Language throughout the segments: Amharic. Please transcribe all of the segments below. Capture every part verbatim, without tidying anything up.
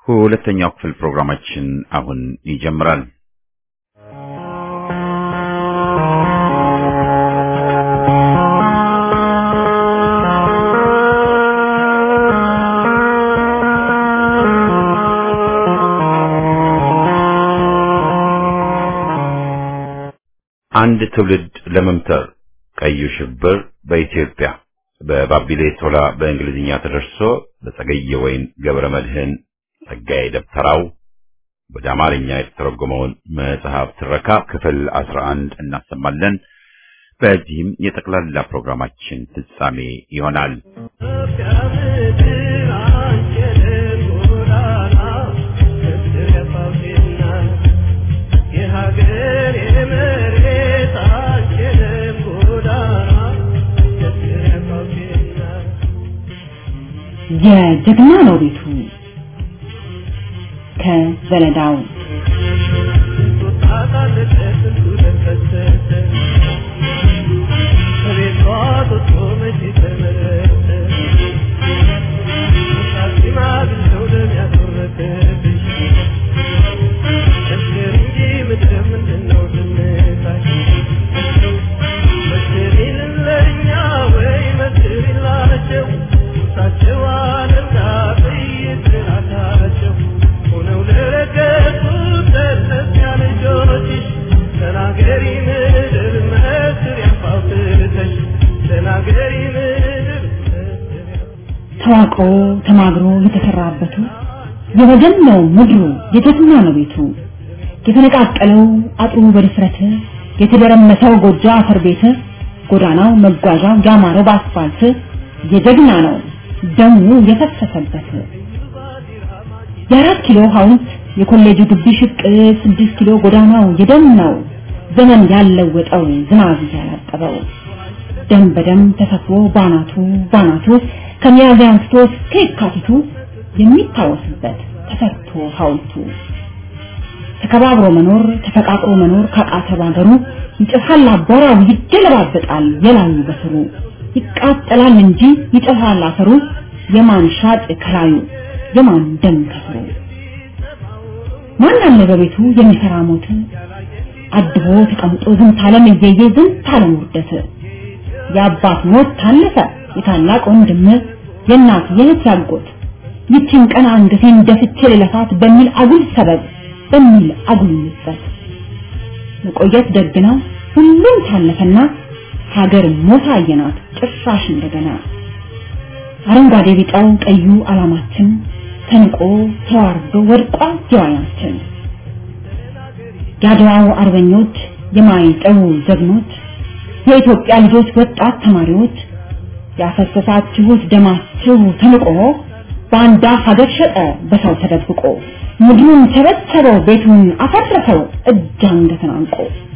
ሁለተኛው ክፍል ፕሮግራማችን አሁን ይጀምራል። አንድ ትውልድ ለመምተር ቀዩ ሽብር በኢትዮጵያ በባቢሌ ቶላ በእንግሊዝኛ ተደርሶ በጸገየ ወይን ገብረመድህን ጸጋዬ ደብተራው ወደ አማርኛ የተተረጎመውን መጽሐፍ ትረካ ክፍል አስራ አንድ እናሰማለን። በዚህም የጠቅላላ ፕሮግራማችን ፍጻሜ ይሆናል። የጀግና ነው ቤቱ ከዘለዳው ተዋቆ ተማግሮ የተሰራበቱ የወገነው ምድሩ የጀግና ነው ቤቱ የተነቃቀለው አጥሩ በድፍረት የተደረመሰው ጎጆ አፈር ቤት ጎዳናው መጓዣው ያማረው በአስፋልት የጀግና ነው ደሙ የፈሰሰበት የአራት ኪሎ ሐውልት የኮሌጁ ግቢ ሽቅ ስድስት ኪሎ ጎዳናው የደም ነው ዘመን ያለወጠው ዝናብ ያላጠበው ደም በደም ተሰፍሮ ባናቱ ባናቱ ከሚያዝያ አንስቶ እስከ የካቲቱ የሚታወስበት ተሰርቶ ሐውልቱ ተከባብሮ መኖር ተፈቃቅሮ መኖር ካቃተ ባገሩ ይጨፋል አቧራው ይደለባበጣል የላዩ በስሩ ይቃጠላል እንጂ ይጨፋል አፈሩ የማን ሻጭ ከላዩ የማን ደም ከስሩ ማን አለ በቤቱ የሚሰራ ሞት አድቦ ተቀምጦ ዝንት ዓለም እየየ ዝንት ዓለም ውርደት የአባት ሞት ታለፈ የታላቅ ወንድም የእናት የእህት ያጎት ይችን ቀን አንገቴን ደፍቼ ለለፋት በሚል አጉል ሰበብ በሚል አጉል ምጸት መቆየት ደግና ሁሉም ታለፈና ሀገር ሞት አየናት ጭራሽ እንደገና አረንጓዴ ቢጫው ቀዩ አላማችን ተንቆ ተዋርዶ ወድቋ ጀዋያችን ያድዋው አርበኞች የማይጠው ጀግኖች የኢትዮጵያ ልጆች ወጣት ተማሪዎች ያፈሰሳችሁት ደማችሁ ተንቆ ባንዳ ሀገር ሸጠ በሰው ተደብቆ ምድሩን ተበተረው ቤቱን አፈረሰው እጅ አንገትን አንቆ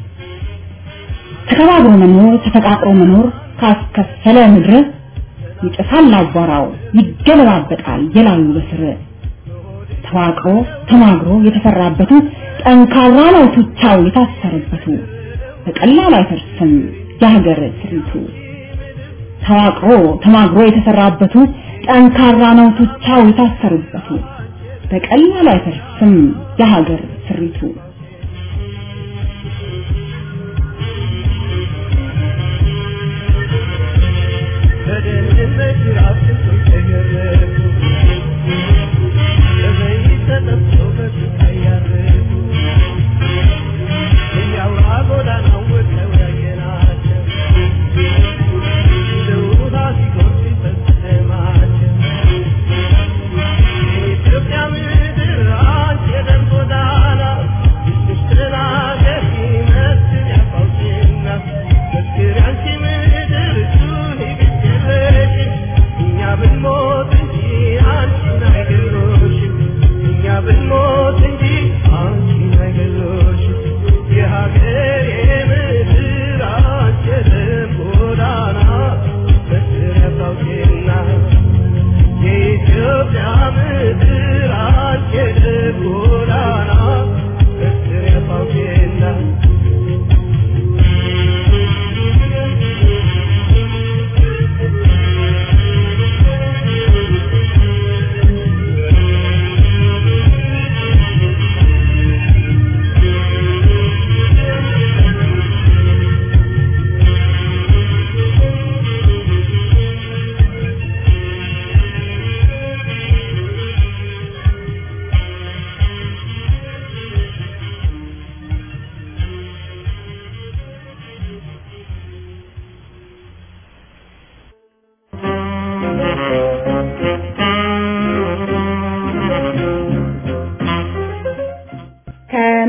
ተከባብሮ መኖር ተፈቃቅሮ መኖር ካስከፈለ ምድር ይጨፋል አቧራው ይገለባበጣል የላዩ በስር ተዋቅሮ ተማግሮ የተፈራበቱ ጠንካራ ነው ቱቻው የታሰረበቱ በቀላል አይፈርስም የሀገር ስሪቱ ተዋቅሮ ተማግሮ የተሰራበቱ ጠንካራ ነው ቱቻው የታሰረበቱ በቀላል አይፈርስም የሀገር ስሪቱ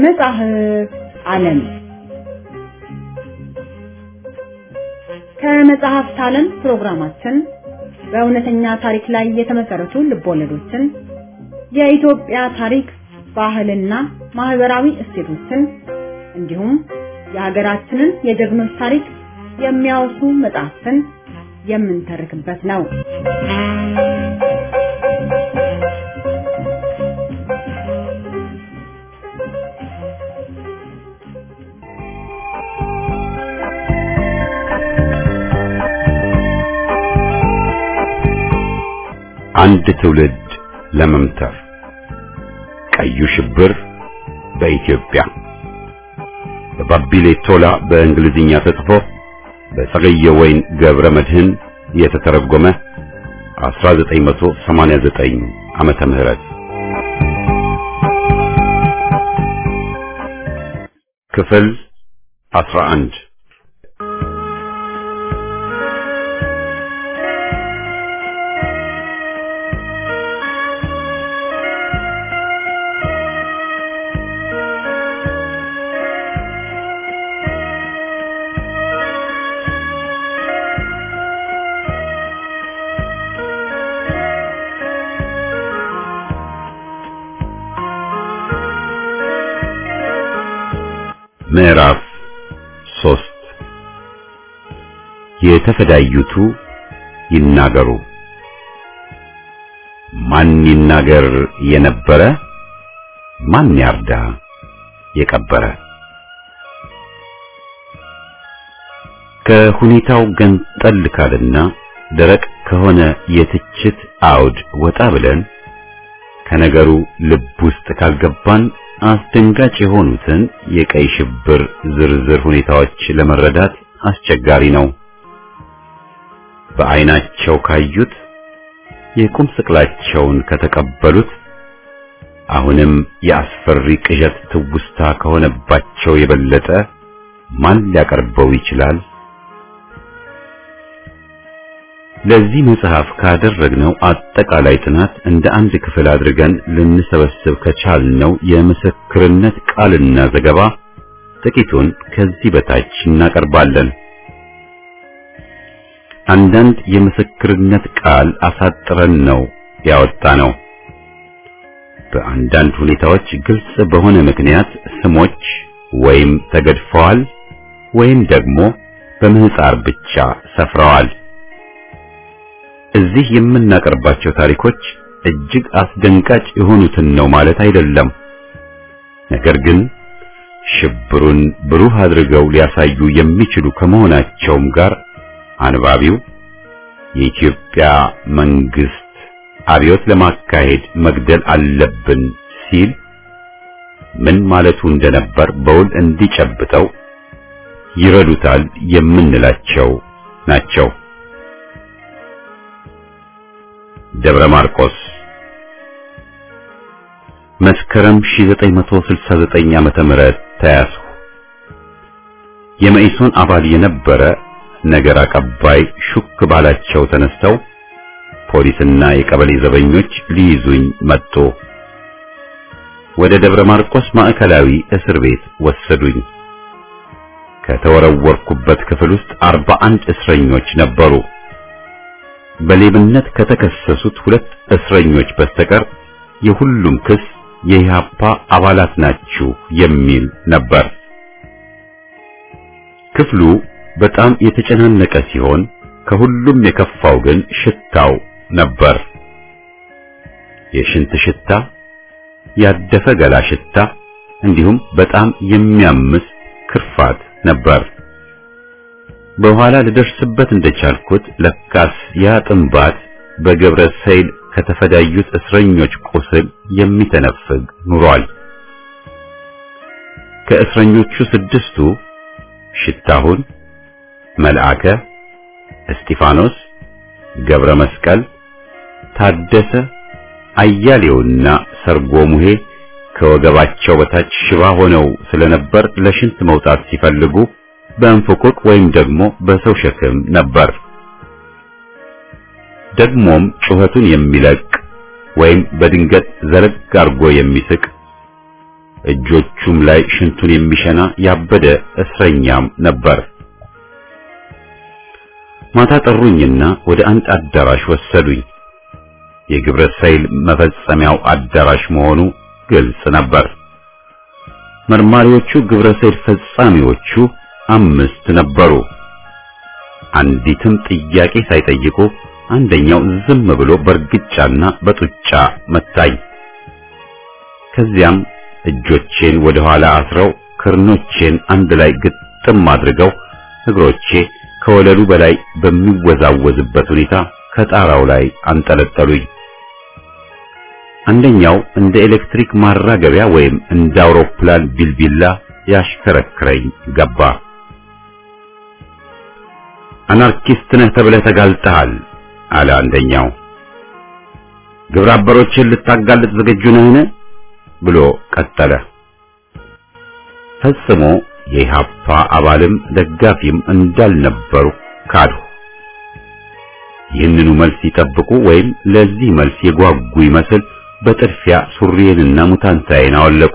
ከመጽሐፍ ዓለም ከመጽሐፍት ዓለም ፕሮግራማችን በእውነተኛ ታሪክ ላይ የተመሰረቱ ልቦለዶችን የኢትዮጵያ ታሪክ ባህልና ማህበራዊ እሴቶችን እንዲሁም የሀገራችንን የጀግኖች ታሪክ የሚያወሱ መጽሐፍትን የምንተርክበት ነው። አንድ ትውልድ ለመምተር ቀዩ ሽብር በኢትዮጵያ በባቢሌ ቶላ በእንግሊዝኛ ተጽፎ በጸገየ ወይን ገብረ መድህን የተተረጎመ አስራ ዘጠኝ መቶ ሰማንያ ዘጠኝ ዓመተ ምህረት ክፍል አስራ አንድ ምዕራፍ ሶስት የተፈዳዩቱ ይናገሩ። ማን ይናገር የነበረ ማን ያርዳ የቀበረ። ከሁኔታው ገንጠል ካልና ደረቅ ከሆነ የትችት አውድ ወጣ ብለን ከነገሩ ልብ ውስጥ ካልገባን አስደንጋጭ የሆኑትን የቀይ ሽብር ዝርዝር ሁኔታዎች ለመረዳት አስቸጋሪ ነው። በአይናቸው ካዩት የቁም ስቅላቸውን ከተቀበሉት አሁንም የአስፈሪ ቅዠት ትውስታ ከሆነባቸው የበለጠ ማን ሊያቀርበው ይችላል? ለዚህ መጽሐፍ ካደረግነው አጠቃላይ ጥናት እንደ አንድ ክፍል አድርገን ልንሰበስብ ከቻልነው የምስክርነት ቃልና ዘገባ ጥቂቱን ከዚህ በታች እናቀርባለን። አንዳንድ የምስክርነት ቃል አሳጥረን ነው ያወጣነው። በአንዳንድ ሁኔታዎች ግልጽ በሆነ ምክንያት ስሞች ወይም ተገድፈዋል ወይም ደግሞ በምህጻር ብቻ ሰፍረዋል። እዚህ የምናቀርባቸው ታሪኮች እጅግ አስደንጋጭ የሆኑትን ነው ማለት አይደለም። ነገር ግን ሽብሩን ብሩህ አድርገው ሊያሳዩ የሚችሉ ከመሆናቸውም ጋር አንባቢው የኢትዮጵያ መንግስት አብዮት ለማካሄድ መግደል አለብን ሲል ምን ማለቱ እንደነበር በውል እንዲጨብጠው ይረዱታል የምንላቸው ናቸው። ደብረ ማርቆስ መስከረም ሺህ ዘጠኝ መቶ ስልሳ ዘጠኝ ዓመተ ምህረት ተያዙ። የመኢሶን አባል የነበረ ነገር አቀባይ ሹክ ባላቸው ተነስተው ፖሊስና የቀበሌ ዘበኞች ሊይዙኝ መጡ። ወደ ደብረ ማርቆስ ማዕከላዊ እስር ቤት ወሰዱኝ። ከተወረወርኩበት ክፍል ውስጥ አርባ አንድ እስረኞች ነበሩ። በሌብነት ከተከሰሱት ሁለት እስረኞች በስተቀር የሁሉም ክስ የኢህአፓ አባላት ናችሁ የሚል ነበር። ክፍሉ በጣም የተጨናነቀ ሲሆን ከሁሉም የከፋው ግን ሽታው ነበር። የሽንት ሽታ፣ ያደፈ ገላ ሽታ እንዲሁም በጣም የሚያምስ ክርፋት ነበር። በኋላ ልደርስበት እንደቻልኩት ለካስ ያ ጥንባት በገብረ ሰይል ከተፈዳዩት እስረኞች ቁስል የሚተነፍግ ኑሯል። ከእስረኞቹ ስድስቱ ሽታሁን፣ መልአከ፣ እስጢፋኖስ፣ ገብረ መስቀል፣ ታደሰ፣ አያሌውና ሰርጎ ሙሄ ከወገባቸው በታች ሽባ ሆነው ስለነበር ለሽንት መውጣት ሲፈልጉ በእንፍቁቅ ወይም ደግሞ በሰው ሸክም ነበር። ደግሞም ጩኸቱን የሚለቅ ወይም በድንገት ዘለግ አርጎ የሚስቅ እጆቹም ላይ ሽንቱን የሚሸና ያበደ እስረኛም ነበር። ማታ ጠሩኝና ወደ አንድ አዳራሽ ወሰዱኝ። የግብረ ሰይል መፈጸሚያው አዳራሽ መሆኑ ግልጽ ነበር። መርማሪዎቹ ግብረ ሰይል ፈጻሚዎቹ አምስት ነበሩ። አንዲትም ጥያቄ ሳይጠይቁ አንደኛው ዝም ብሎ በርግጫና በጡጫ መታኝ። ከዚያም እጆቼን ወደ ኋላ አስረው ክርኖቼን አንድ ላይ ግጥም አድርገው እግሮቼ ከወለሉ በላይ በሚወዛወዝበት ሁኔታ ከጣራው ላይ አንጠለጠሉኝ። አንደኛው እንደ ኤሌክትሪክ ማራገቢያ ወይም እንደ አውሮፕላን ቢልቢላ ያሽከረክረኝ ገባ። አናርኪስት ነህ ተብለህ ተጋልጠሃል አለ አንደኛው። ግብረ አበሮችን ልታጋልጥ ዝግጁ ነህን ብሎ ቀጠለ። ፈጽሞ የኢሃፓ አባልም ደጋፊም እንዳልነበሩ ካዱ። ይህንኑ መልስ ይጠብቁ ወይም ለዚህ መልስ የጓጉ ይመስል በጥድፊያ ሱሪዬንና ሙታንታዬን አወለቁ።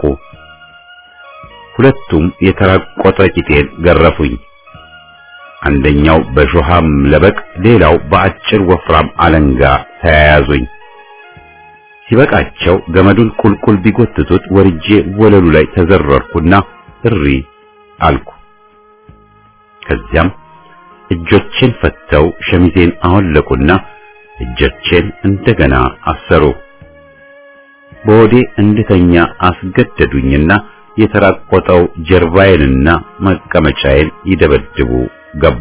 ሁለቱም የተራቆጠ ቂጤን ገረፉኝ። አንደኛው በሾሃም ለበቅ፣ ሌላው በአጭር ወፍራም አለንጋ ተያያዙኝ። ሲበቃቸው ገመዱን ቁልቁል ቢጎትቱት ወርጄ ወለሉ ላይ ተዘረርኩና እሪ አልኩ። ከዚያም እጆቼን ፈተው ሸሚዜን አወለቁና እጆቼን እንደገና አሰሩ። በወዴ እንድተኛ አስገደዱኝና የተራቆጠው ጀርባዬንና መቀመጫዬን ይደበድቡ ገቡ።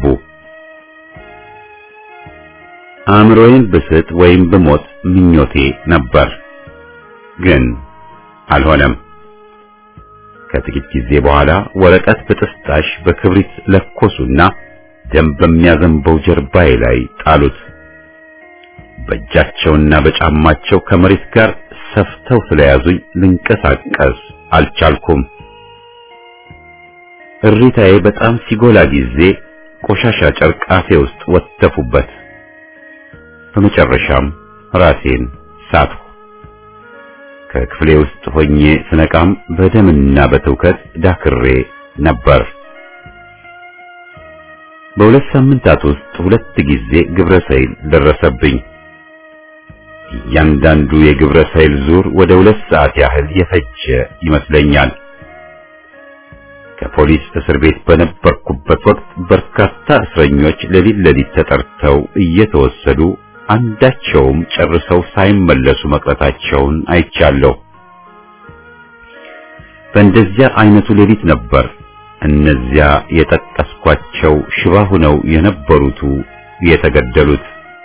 አእምሮዬን ብስት ወይም ብሞት ምኞቴ ነበር፣ ግን አልሆነም። ከጥቂት ጊዜ በኋላ ወረቀት በጥስጣሽ በክብሪት ለኮሱና ደም በሚያዘንበው ጀርባዬ ላይ ጣሉት። በእጃቸውና በጫማቸው ከመሬት ጋር ሰፍተው ስለያዙኝ ልንቀሳቀስ አልቻልኩም። እሪታዬ በጣም ሲጎላ ጊዜ ቆሻሻ ጨርቅ አፌ ውስጥ ወተፉበት። በመጨረሻም ራሴን ሳትሁ። ከክፍሌ ውስጥ ሆኜ ስነቃም በደምና በትውከት ዳክሬ ነበር። በሁለት ሳምንታት ውስጥ ሁለት ጊዜ ግብረ ሰይል ደረሰብኝ። እያንዳንዱ የግብረ ሰይል ዙር ወደ ሁለት ሰዓት ያህል የፈጀ ይመስለኛል። ከፖሊስ እስር ቤት በነበርኩበት ወቅት በርካታ እስረኞች ሌሊት ሌሊት ተጠርተው እየተወሰዱ አንዳቸውም ጨርሰው ሳይመለሱ መቅረታቸውን አይቻለሁ። በእንደዚያ አይነቱ ሌሊት ነበር እነዚያ የጠቀስኳቸው ሽባ ሆነው የነበሩቱ የተገደሉት።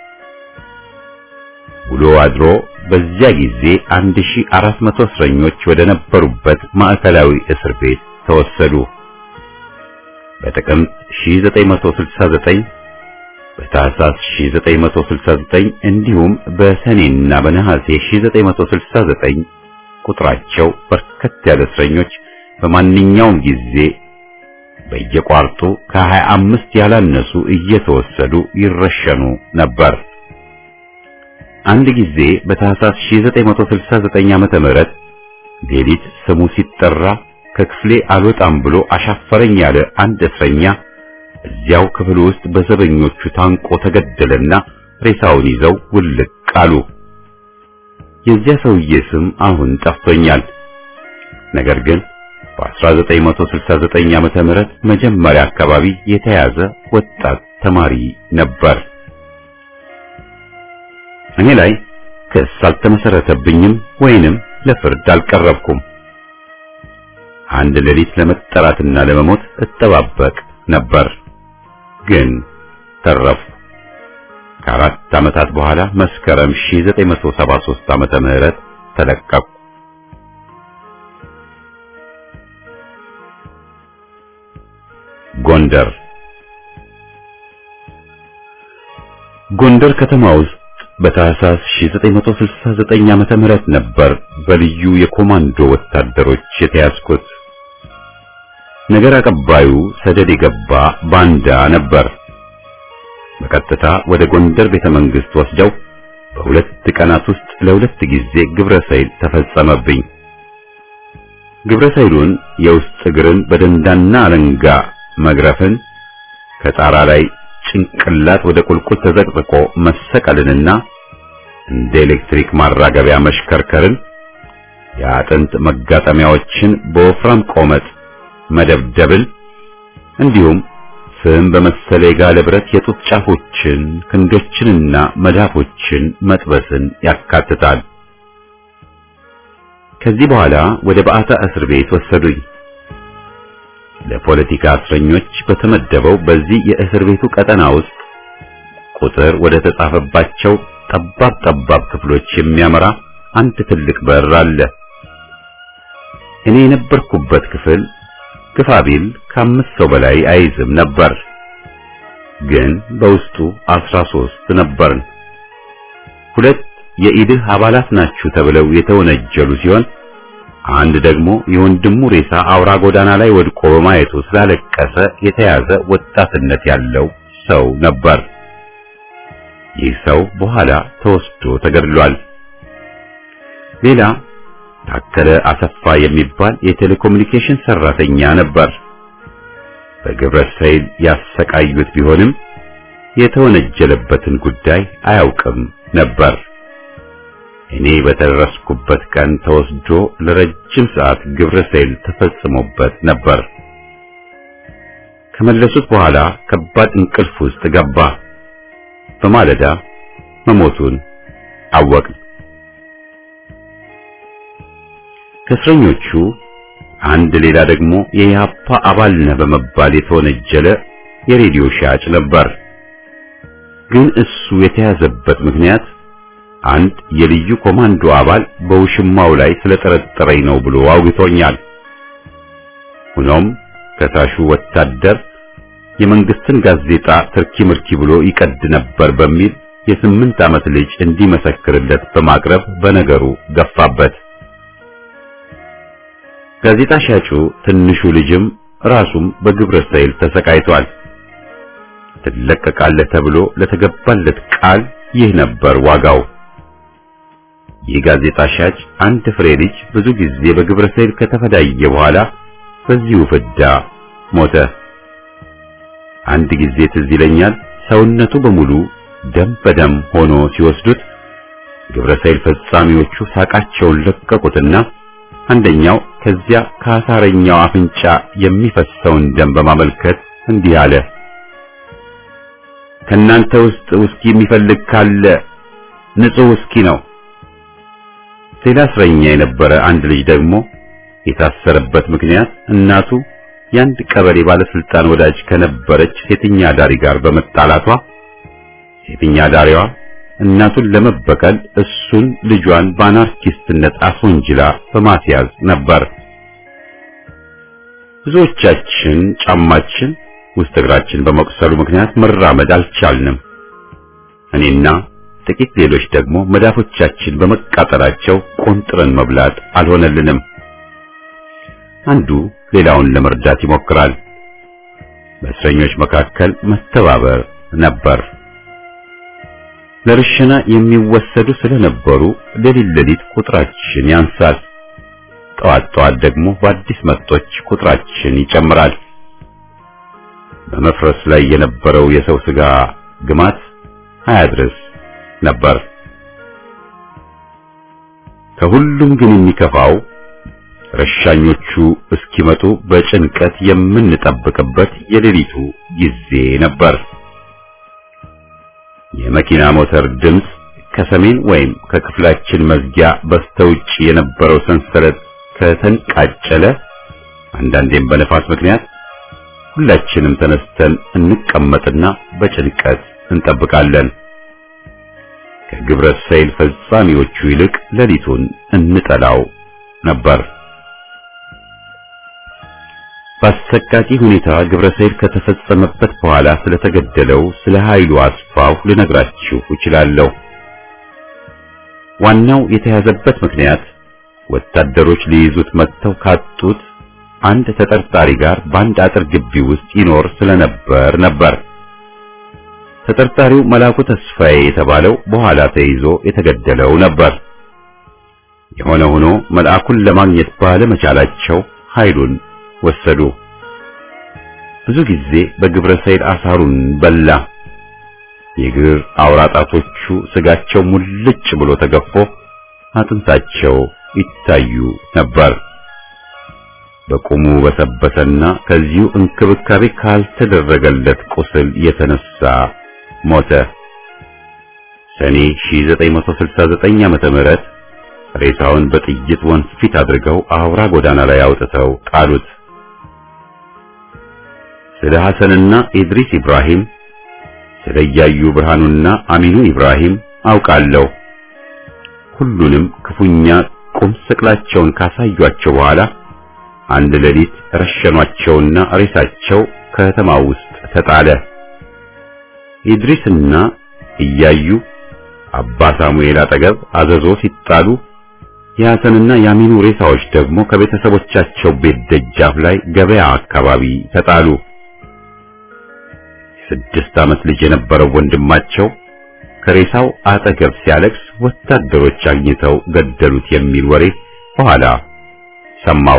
ውሎ አድሮ በዚያ ጊዜ አንድ ሺህ አራት መቶ እስረኞች ወደ ነበሩበት ማዕከላዊ እስር ቤት ተወሰዱ። በጥቅምት ሺህ ዘጠኝ መቶ ስልሳ ዘጠኝ፣ በታህሳስ ሺህ ዘጠኝ መቶ ስልሳ ዘጠኝ እንዲሁም በሰኔና በነሐሴ ሺህ ዘጠኝ መቶ ስልሳ ዘጠኝ ቁጥራቸው በርከት ያለ እስረኞች በማንኛውም ጊዜ በየቋርጡ ከሀያ አምስት ያላነሱ እየተወሰዱ ይረሸኑ ነበር። አንድ ጊዜ በታህሳስ ሺህ ዘጠኝ መቶ ስልሳ ዘጠኝ ዓመተ ምህረት ሌሊት ስሙ ሲጠራ ከክፍሌ አልወጣም ብሎ አሻፈረኝ ያለ አንድ እስረኛ እዚያው ክፍል ውስጥ በዘበኞቹ ታንቆ ተገደለና ሬሳውን ይዘው ውልቅ አሉ። የዚያ ሰውዬ ስም አሁን ጠፍቶኛል። ነገር ግን በአስራ ዘጠኝ መቶ ስልሳ ዘጠኝ ዓመተ ምህረት መጀመሪያ አካባቢ የተያዘ ወጣት ተማሪ ነበር። እኔ ላይ ክስ አልተመሰረተብኝም ወይንም ለፍርድ አልቀረብኩም። አንድ ሌሊት ለመጠራትና ለመሞት እጠባበቅ ነበር፣ ግን ተረፉ። ከአራት ዓመታት በኋላ መስከረም ሺህ ዘጠኝ መቶ ሰባ ሦስት ዓመተ ምህረት ተለቀቁ። ጎንደር ጎንደር ከተማ ውስጥ በታህሳስ ሺህ ዘጠኝ መቶ ስልሳ ዘጠኝ ዓመተ ምህረት ነበር በልዩ የኮማንዶ ወታደሮች የተያዝኩት። ነገር አቀባዩ ሰደድ የገባ ባንዳ ነበር። በቀጥታ ወደ ጎንደር ቤተ መንግስት ወስደው በሁለት ቀናት ውስጥ ለሁለት ጊዜ ግብረ ሰይል ተፈጸመብኝ። ግብረ ሰይሉን የውስጥ እግርን በደንዳና አለንጋ መግረፍን፣ ከጣራ ላይ ጭንቅላት ወደ ቁልቁል ተዘቅዝቆ መሰቀልንና እንደ ኤሌክትሪክ ማራገቢያ መሽከርከርን፣ የአጥንት መጋጠሚያዎችን በወፍራም ቆመጥ መደብደብን እንዲሁም ፍም በመሰለ የጋለ ብረት የጡት ጫፎችን ክንዶችንና መዳፎችን መጥበስን ያካትታል። ከዚህ በኋላ ወደ በዓታ እስር ቤት ወሰዱኝ። ለፖለቲካ እስረኞች በተመደበው በዚህ የእስር ቤቱ ቀጠና ውስጥ ቁጥር ወደ ተጻፈባቸው ጠባብ ጠባብ ክፍሎች የሚያመራ አንድ ትልቅ በር አለ። እኔ የነበርኩበት ክፍል ግፋ ቢል ከአምስት ሰው በላይ አይዝም ነበር፣ ግን በውስጡ አስራ ሦስት ነበርን። ሁለት የኢድህ አባላት ናችሁ ተብለው የተወነጀሉ ሲሆን አንድ ደግሞ የወንድሙ ሬሳ አውራ ጎዳና ላይ ወድቆ በማየቱ ስላለቀሰ የተያዘ ወጣትነት ያለው ሰው ነበር። ይህ ሰው በኋላ ተወስዶ ተገድሏል። ሌላ ታከለ አሰፋ የሚባል የቴሌኮሙኒኬሽን ሰራተኛ ነበር። በግብረ ሰይል ያሰቃዩት ቢሆንም የተወነጀለበትን ጉዳይ አያውቅም ነበር። እኔ በተደረስኩበት ቀን ተወስዶ ለረጅም ሰዓት ግብረ ሰይል ተፈጽሞበት ነበር። ከመለሱት በኋላ ከባድ እንቅልፍ ውስጥ ገባ። በማለዳ መሞቱን አወቅን። ከእስረኞቹ አንድ ሌላ ደግሞ የኢህአፓ አባል ነህ በመባል የተወነጀለ የሬዲዮ ሻጭ ነበር። ግን እሱ የተያዘበት ምክንያት አንድ የልዩ ኮማንዶ አባል በውሽማው ላይ ስለጠረጠረኝ ነው ብሎ አውግቶኛል። ሆኖም ከታሹ ወታደር የመንግስትን ጋዜጣ ትርኪ ምርኪ ብሎ ይቀድ ነበር በሚል የስምንት ዓመት ልጅ እንዲመሰክርለት በማቅረብ በነገሩ ገፋበት። ጋዜጣ ሻጩ ትንሹ ልጅም ራሱም በግብረ ሰይል ተሰቃይቷል። ትለቀቃለህ ተብሎ ለተገባለት ቃል ይህ ነበር ዋጋው። ይህ ጋዜጣ ሻጭ አንድ ፍሬ ልጅ ብዙ ጊዜ በግብረ ሰይል ከተፈዳየ በኋላ በዚሁ ፍዳ ሞተ። አንድ ጊዜ ትዝ ይለኛል፣ ሰውነቱ በሙሉ ደም በደም ሆኖ ሲወስዱት ግብረ ሰይል ፈጻሚዎቹ ሳቃቸውን ለቀቁትና አንደኛው ከዚያ ከአሳረኛው አፍንጫ የሚፈሰውን ደም በማመልከት እንዲህ አለ፣ ከናንተ ውስጥ ውስኪ የሚፈልግ ካለ ንጹህ ውስኪ ነው። ሌላ እስረኛ የነበረ አንድ ልጅ ደግሞ የታሰረበት ምክንያት እናቱ የአንድ ቀበሌ ባለስልጣን ወዳጅ ከነበረች ሴተኛ ዳሪ ጋር በመጣላቷ ሴተኛ ዳሪዋ እናቱን ለመበቀል እሱን ልጇን በአናርኪስትነት አስወንጅላ በማስያዝ ነበር። ብዙዎቻችን ጫማችን ውስጥ እግራችን በመቁሰሉ ምክንያት መራመድ አልቻልንም። እኔና ጥቂት ሌሎች ደግሞ መዳፎቻችን በመቃጠላቸው ቆንጥረን መብላት አልሆነልንም። አንዱ ሌላውን ለመርዳት ይሞክራል። በእስረኞች መካከል መተባበር ነበር። ለርሽና የሚወሰዱ ስለነበሩ ሌሊት ሌሊት ቁጥራችን ያንሳል። ጠዋት ጠዋት ደግሞ በአዲስ መጦች ቁጥራችን ይጨምራል። በመፍረስ ላይ የነበረው የሰው ስጋ ግማት አያድርስ ነበር። ከሁሉም ግን የሚከፋው ረሻኞቹ እስኪመጡ በጭንቀት የምንጠብቅበት የሌሊቱ ጊዜ ነበር። የመኪና ሞተር ድምፅ ከሰሜን ወይም ከክፍላችን መዝጊያ በስተውጭ የነበረው ሰንሰለት ከተንቃጨለ፣ አንዳንዴም በነፋስ ምክንያት ሁላችንም ተነስተን እንቀመጥና በጭንቀት እንጠብቃለን። ከግብረ ሰይል ፈጻሚዎቹ ይልቅ ሌሊቱን እንጠላው ነበር። በአሰቃቂ ሁኔታ ግብረ ሰይል ከተፈጸመበት በኋላ ስለተገደለው ስለ ኃይሉ አስፋው ልነግራችሁ እችላለሁ። ዋናው የተያዘበት ምክንያት ወታደሮች ሊይዙት መጥተው ካጡት አንድ ተጠርጣሪ ጋር በአንድ አጥር ግቢ ውስጥ ይኖር ስለነበር ነበር። ተጠርጣሪው መላኩ ተስፋዬ የተባለው በኋላ ተይዞ የተገደለው ነበር። የሆነ ሆኖ መልአኩን ለማግኘት ባለመቻላቸው ኃይሉን ወሰዱ። ብዙ ጊዜ በግብረ ሰይል አሳሩን በላ። የእግር አውራጣቶቹ ስጋቸው ሙልጭ ብሎ ተገፎ አጥንታቸው ይታዩ ነበር። በቁሙ በሰበሰና ከዚሁ እንክብካቤ ካልተደረገለት ቁስል የተነሳ ሞተ። ሰኔ ሺህ ዘጠኝ መቶ ስልሳ ዘጠኝ ዓመተ ምህረት ሬሳውን በጥይት ወንፊት አድርገው አውራ ጎዳና ላይ አውጥተው ጣሉት። ስለ ሐሰንና ኢድሪስ ኢብራሂም፣ ስለ ያዩ ብርሃኑና አሚኑ ኢብራሂም አውቃለሁ። ሁሉንም ክፉኛ ቁም ስቅላቸውን ካሳዩአቸው በኋላ አንድ ሌሊት ረሸኗቸውና ሬሳቸው ከተማው ውስጥ ተጣለ። ኢድሪስና እያዩ አባ ሳሙኤል አጠገብ አዘዞ ሲጣሉ የሐሰንና የአሚኑ ሬሳዎች ደግሞ ከቤተሰቦቻቸው ቤት ደጃፍ ላይ ገበያ አካባቢ ተጣሉ። ስድስት ዓመት ልጅ የነበረው ወንድማቸው ከሬሳው አጠገብ ሲያለቅስ ወታደሮች አግኝተው ገደሉት የሚል ወሬ በኋላ ሰማው።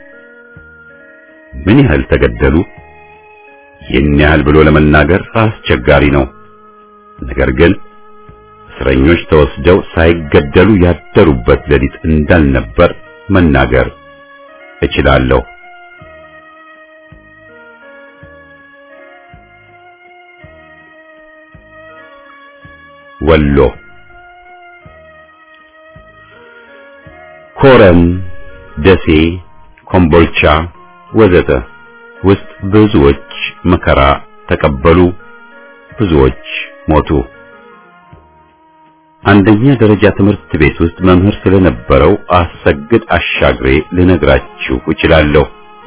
ምን ያህል ተገደሉ? ይህን ያህል ብሎ ለመናገር አስቸጋሪ ነው። ነገር ግን እስረኞች ተወስደው ሳይገደሉ ያደሩበት ሌሊት እንዳልነበር መናገር እችላለሁ። ወሎ ኮረም፣ ደሴ፣ ኮምቦልቻ ወዘተ ውስጥ ብዙዎች መከራ ተቀበሉ፣ ብዙዎች ሞቱ። አንደኛ ደረጃ ትምህርት ቤት ውስጥ መምህር ስለነበረው አሰግድ አሻግሬ ልነግራችሁ እችላለሁ።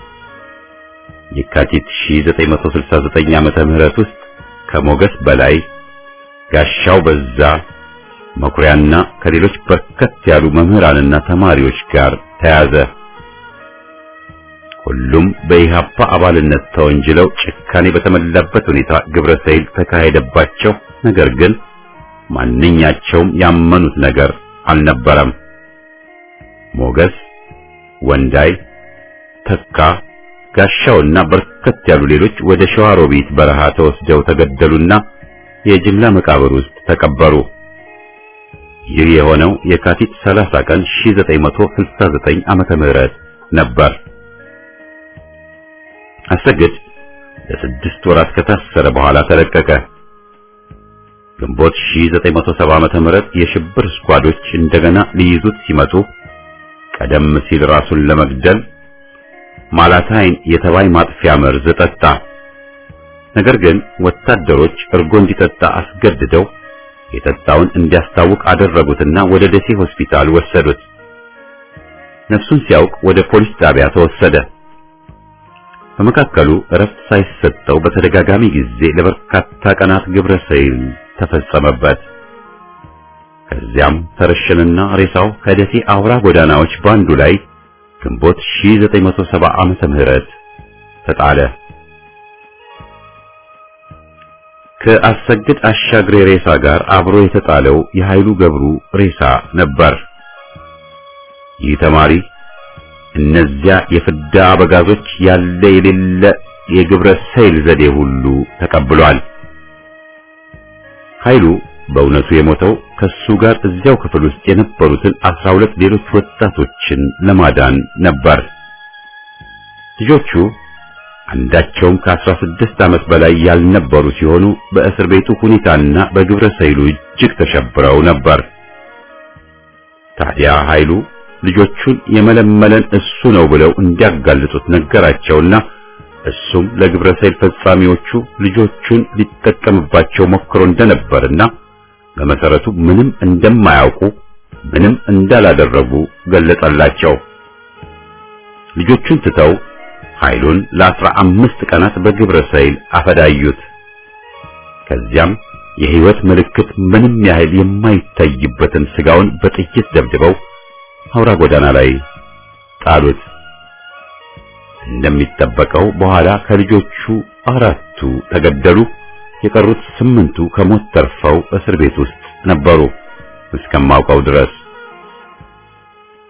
የካቲት ሺህ ዘጠኝ መቶ ስልሳ ዘጠኝ ዓመተ ምህረት ውስጥ ከሞገስ በላይ፣ ጋሻው በዛ፣ መኩሪያና ከሌሎች በርከት ያሉ መምህራንና ተማሪዎች ጋር ተያዘ። ሁሉም በኢሃፓ አባልነት ተወንጅለው ጭካኔ በተሞላበት ሁኔታ ግብረ ሰይል ተካሄደባቸው። ነገር ግን ማንኛቸውም ያመኑት ነገር አልነበረም። ሞገስ፣ ወንዳይ፣ ተካ፣ ጋሻውና በርከት ያሉ ሌሎች ወደ ሸዋሮቢት በረሃ ተወስደው ተገደሉና የጅምላ መቃብር ውስጥ ተቀበሩ። ይህ የሆነው የካቲት ሰላሳ ቀን ሺህ ዘጠኝ መቶ ስልሳ ዘጠኝ ዓመተ ምህረት ነበር። አሰግድ ለስድስት ወራት ከታሰረ በኋላ ተለቀቀ። ግንቦት ሺህ ዘጠኝ መቶ ሰባ ዓመተ ምህረት የሽብር ስኳዶች እንደገና ሊይዙት ሲመጡ ቀደም ሲል ራሱን ለመግደል ማላታይን የተባይ ማጥፊያ መርዝ ጠጣ። ነገር ግን ወታደሮች እርጎ እንዲጠጣ አስገድደው የጠጣውን እንዲያስታውቅ አደረጉትና ወደ ደሴ ሆስፒታል ወሰዱት። ነፍሱን ሲያውቅ ወደ ፖሊስ ጣቢያ ተወሰደ። በመካከሉ እረፍት ሳይሰጠው በተደጋጋሚ ጊዜ ለበርካታ ቀናት ግብረ ሰይል ተፈጸመበት። ከዚያም ተረሸነና ሬሳው ከደሴ አውራ ጎዳናዎች ባንዱ ላይ ግንቦት ሺህ ዘጠኝ መቶ ሰባ ዓመተ ምህረት ተጣለ። ከአሰግድ አሻግሬ ሬሳ ጋር አብሮ የተጣለው የኃይሉ ገብሩ ሬሳ ነበር። ይህ ተማሪ እነዚያ የፍዳ አበጋዞች ያለ የሌለ የግብረ ሰይል ዘዴ ሁሉ ተቀብሏል። ኃይሉ በእውነቱ የሞተው ከሱ ጋር እዚያው ክፍል ውስጥ የነበሩትን አስራ ሁለት ሌሎች ወጣቶችን ለማዳን ነበር። ልጆቹ አንዳቸውም ከአስራ ስድስት ዓመት በላይ ያልነበሩ ሲሆኑ በእስር ቤቱ ሁኔታና በግብረ ሰይሉ እጅግ ተሸብረው ነበር። ታዲያ ኃይሉ ልጆቹን የመለመለን እሱ ነው ብለው እንዲያጋልጡት ነገራቸውና እሱም ለግብረ ሰይል ፈጻሚዎቹ ልጆቹን ሊጠቀምባቸው ሞክሮ እንደነበርና በመሰረቱ ምንም እንደማያውቁ ምንም እንዳላደረጉ ገለጸላቸው። ልጆቹን ትተው ኃይሉን ለአስራ አምስት ቀናት በግብረ ሰይል አፈዳዩት። ከዚያም የህይወት ምልክት ምንም ያህል የማይታይበትን ስጋውን በጥይት ደብድበው አውራ ጎዳና ላይ ጣሉት። እንደሚጠበቀው በኋላ ከልጆቹ አራቱ ተገደሉ። የቀሩት ስምንቱ ከሞት ተርፈው እስር ቤት ውስጥ ነበሩ እስከማውቀው ድረስ።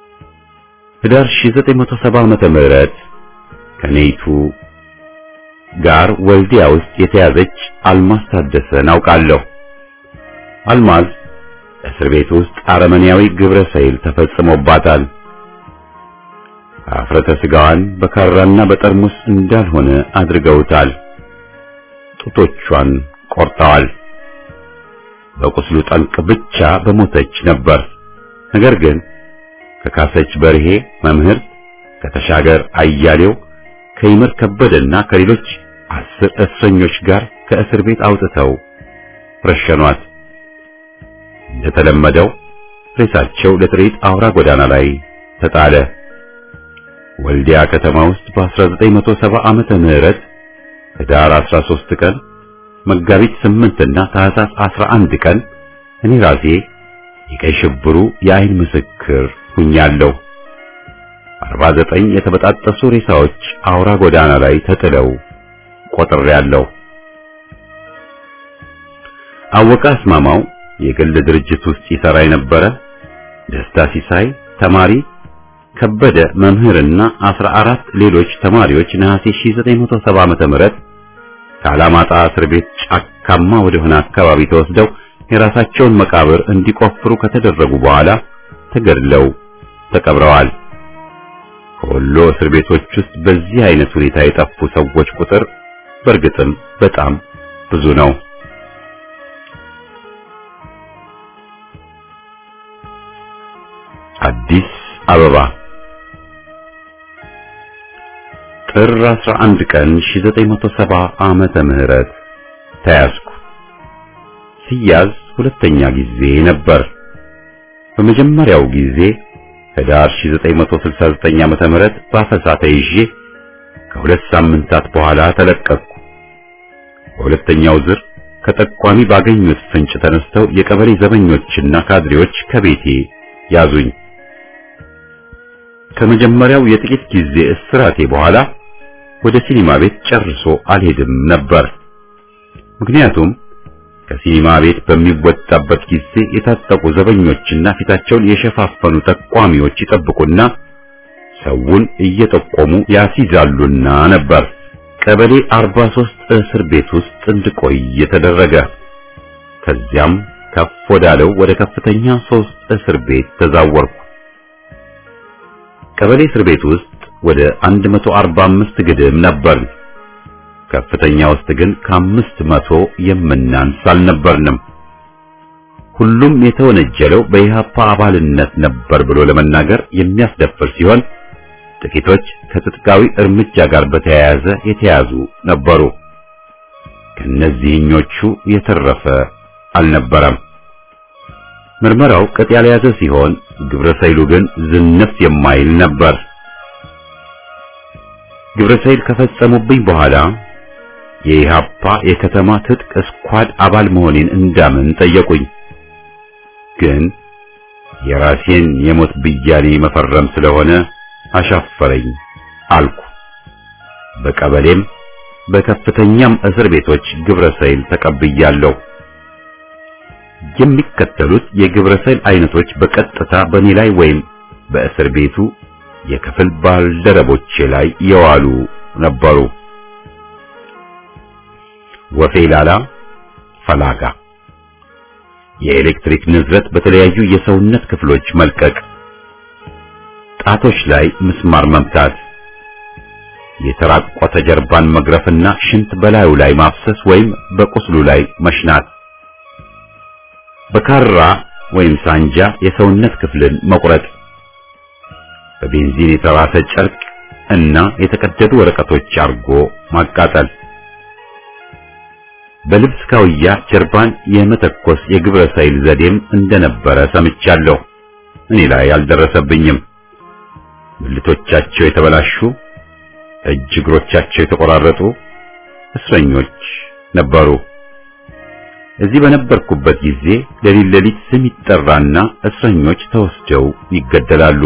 ህዳር ሺህ ዘጠኝ መቶ ሰባ ዓመተ ምህረት ከኔይቱ ጋር ወልዲያ ውስጥ የተያዘች አልማዝ ታደሰን አውቃለሁ። አልማዝ እስር ቤት ውስጥ አረመኔያዊ ግብረ ሰይል ተፈጽሞባታል። አፍረተ ስጋዋን በካራና በጠርሙስ እንዳልሆነ አድርገውታል። ጡቶቿን ቆርጠዋል። በቁስሉ ጠንቅ ብቻ በሞተች ነበር። ነገር ግን ከካሰች በርሄ መምህር፣ ከተሻገር አያሌው፣ ከይመር ከበደና ከሌሎች አስር እስረኞች ጋር ከእስር ቤት አውጥተው ረሸኗት። እንደተለመደው ሬሳቸው ለትርኢት አውራ ጎዳና ላይ ተጣለ። ወልዲያ ከተማ ውስጥ በአስራ ዘጠኝ መቶ ሰባ ዓመተ ምህረት ህዳር አስራ ሶስት ቀን መጋቢት ስምንት እና ታህሳስ አስራ አንድ ቀን እኔ ራሴ የቀይ ሽብሩ የአይን ምስክር ሁኛለሁ። አርባ ዘጠኝ የተበጣጠሱ ሬሳዎች አውራ ጎዳና ላይ ተጥለው ቆጥሬያለሁ። አወቀ አስማማው የግል ድርጅት ውስጥ ይሰራ የነበረ፣ ደስታ ሲሳይ ተማሪ፣ ከበደ መምህርና አስራ አራት ሌሎች ተማሪዎች ነሐሴ ሺህ ዘጠኝ መቶ ሰባ ዓመተ ምህረት ከአላማጣ እስር ቤት ጫካማ ወደሆነ አካባቢ ተወስደው የራሳቸውን መቃብር እንዲቆፍሩ ከተደረጉ በኋላ ተገድለው ተቀብረዋል። ከወሎ እስር ቤቶች ውስጥ በዚህ አይነት ሁኔታ የጠፉ ሰዎች ቁጥር በእርግጥም በጣም ብዙ ነው። አዲስ አበባ ጥር አስራ አንድ ቀን ሺህ ዘጠኝ መቶ ሰባ ዓመተ ምህረት ተያዝኩ። ሲያዝ ሁለተኛ ጊዜ ነበር። በመጀመሪያው ጊዜ ህዳር ሺህ ዘጠኝ መቶ ስልሳ ዘጠኝ ዓመተ ምህረት በአፈሳ ተይዤ ከሁለት ሳምንታት በኋላ ተለቀቅኩ። በሁለተኛው ዝር ከጠቋሚ ባገኙት ፍንጭ ተነስተው የቀበሌ ዘበኞችና ካድሬዎች ከቤቴ ያዙኝ። ከመጀመሪያው የጥቂት ጊዜ እስራቴ በኋላ ወደ ሲኒማ ቤት ጨርሶ አልሄድም ነበር። ምክንያቱም ከሲኒማ ቤት በሚወጣበት ጊዜ የታጠቁ ዘበኞችና ፊታቸውን የሸፋፈኑ ጠቋሚዎች ይጠብቁና ሰውን እየጠቆሙ ያስይዛሉና ነበር። ቀበሌ አርባ ሶስት እስር ቤት ውስጥ እንድቆይ የተደረገ። ከዚያም ከፍ ወዳለው ወደ ከፍተኛ ሶስት እስር ቤት ተዛወርኩ። ቀበሌ እስር ቤት ውስጥ ወደ አንድ መቶ አርባ አምስት ግድም ነበር። ከፍተኛ ውስጥ ግን ከአምስት መቶ የምናንስ አልነበርንም። ሁሉም የተወነጀለው በኢህአፓ አባልነት ነበር ብሎ ለመናገር የሚያስደፍር ሲሆን ጥቂቶች ከትጥቃዊ እርምጃ ጋር በተያያዘ የተያዙ ነበሩ። ከነዚህኞቹ የተረፈ አልነበረም። ምርመራው ቅጥ ያልያዘ ሲሆን ግብረ ሰይሉ ግን ዝንፍ የማይል ነበር። ግብረ ሰይል ከፈጸሙብኝ በኋላ የኢህአፓ የከተማ ትጥቅ ስኳድ አባል መሆኔን እንዳምን ጠየቁኝ። ግን የራሴን የሞት ብያኔ መፈረም ስለሆነ አሻፈረኝ አልኩ። በቀበሌም በከፍተኛም እስር ቤቶች ግብረ ሰይል ተቀብያለሁ። የሚከተሉት የግብረ ሰይል አይነቶች በቀጥታ በኔ ላይ ወይም በእስር ቤቱ የክፍል ባልደረቦቼ ላይ የዋሉ ነበሩ። ወፌላላ ፈላጋ፣ የኤሌክትሪክ ንዝረት በተለያዩ የሰውነት ክፍሎች መልቀቅ፣ ጣቶች ላይ ምስማር መምታት፣ የተራቆተ ጀርባን መግረፍና ሽንት በላዩ ላይ ማፍሰስ ወይም በቁስሉ ላይ መሽናት፣ በካራ ወይም ሳንጃ የሰውነት ክፍልን መቁረጥ፣ በቤንዚን የተራሰ ጨርቅ እና የተቀደዱ ወረቀቶች አርጎ ማቃጠል፣ በልብስ ካውያ ጀርባን የመተኮስ የግብረ ሰይል ዘዴም እንደነበረ ሰምቻለሁ። እኔ ላይ አልደረሰብኝም። ብልቶቻቸው የተበላሹ፣ እጅ እግሮቻቸው የተቆራረጡ እስረኞች ነበሩ። እዚህ በነበርኩበት ጊዜ ለሊት ለሊት ስም ይጠራና እስረኞች ተወስደው ይገደላሉ።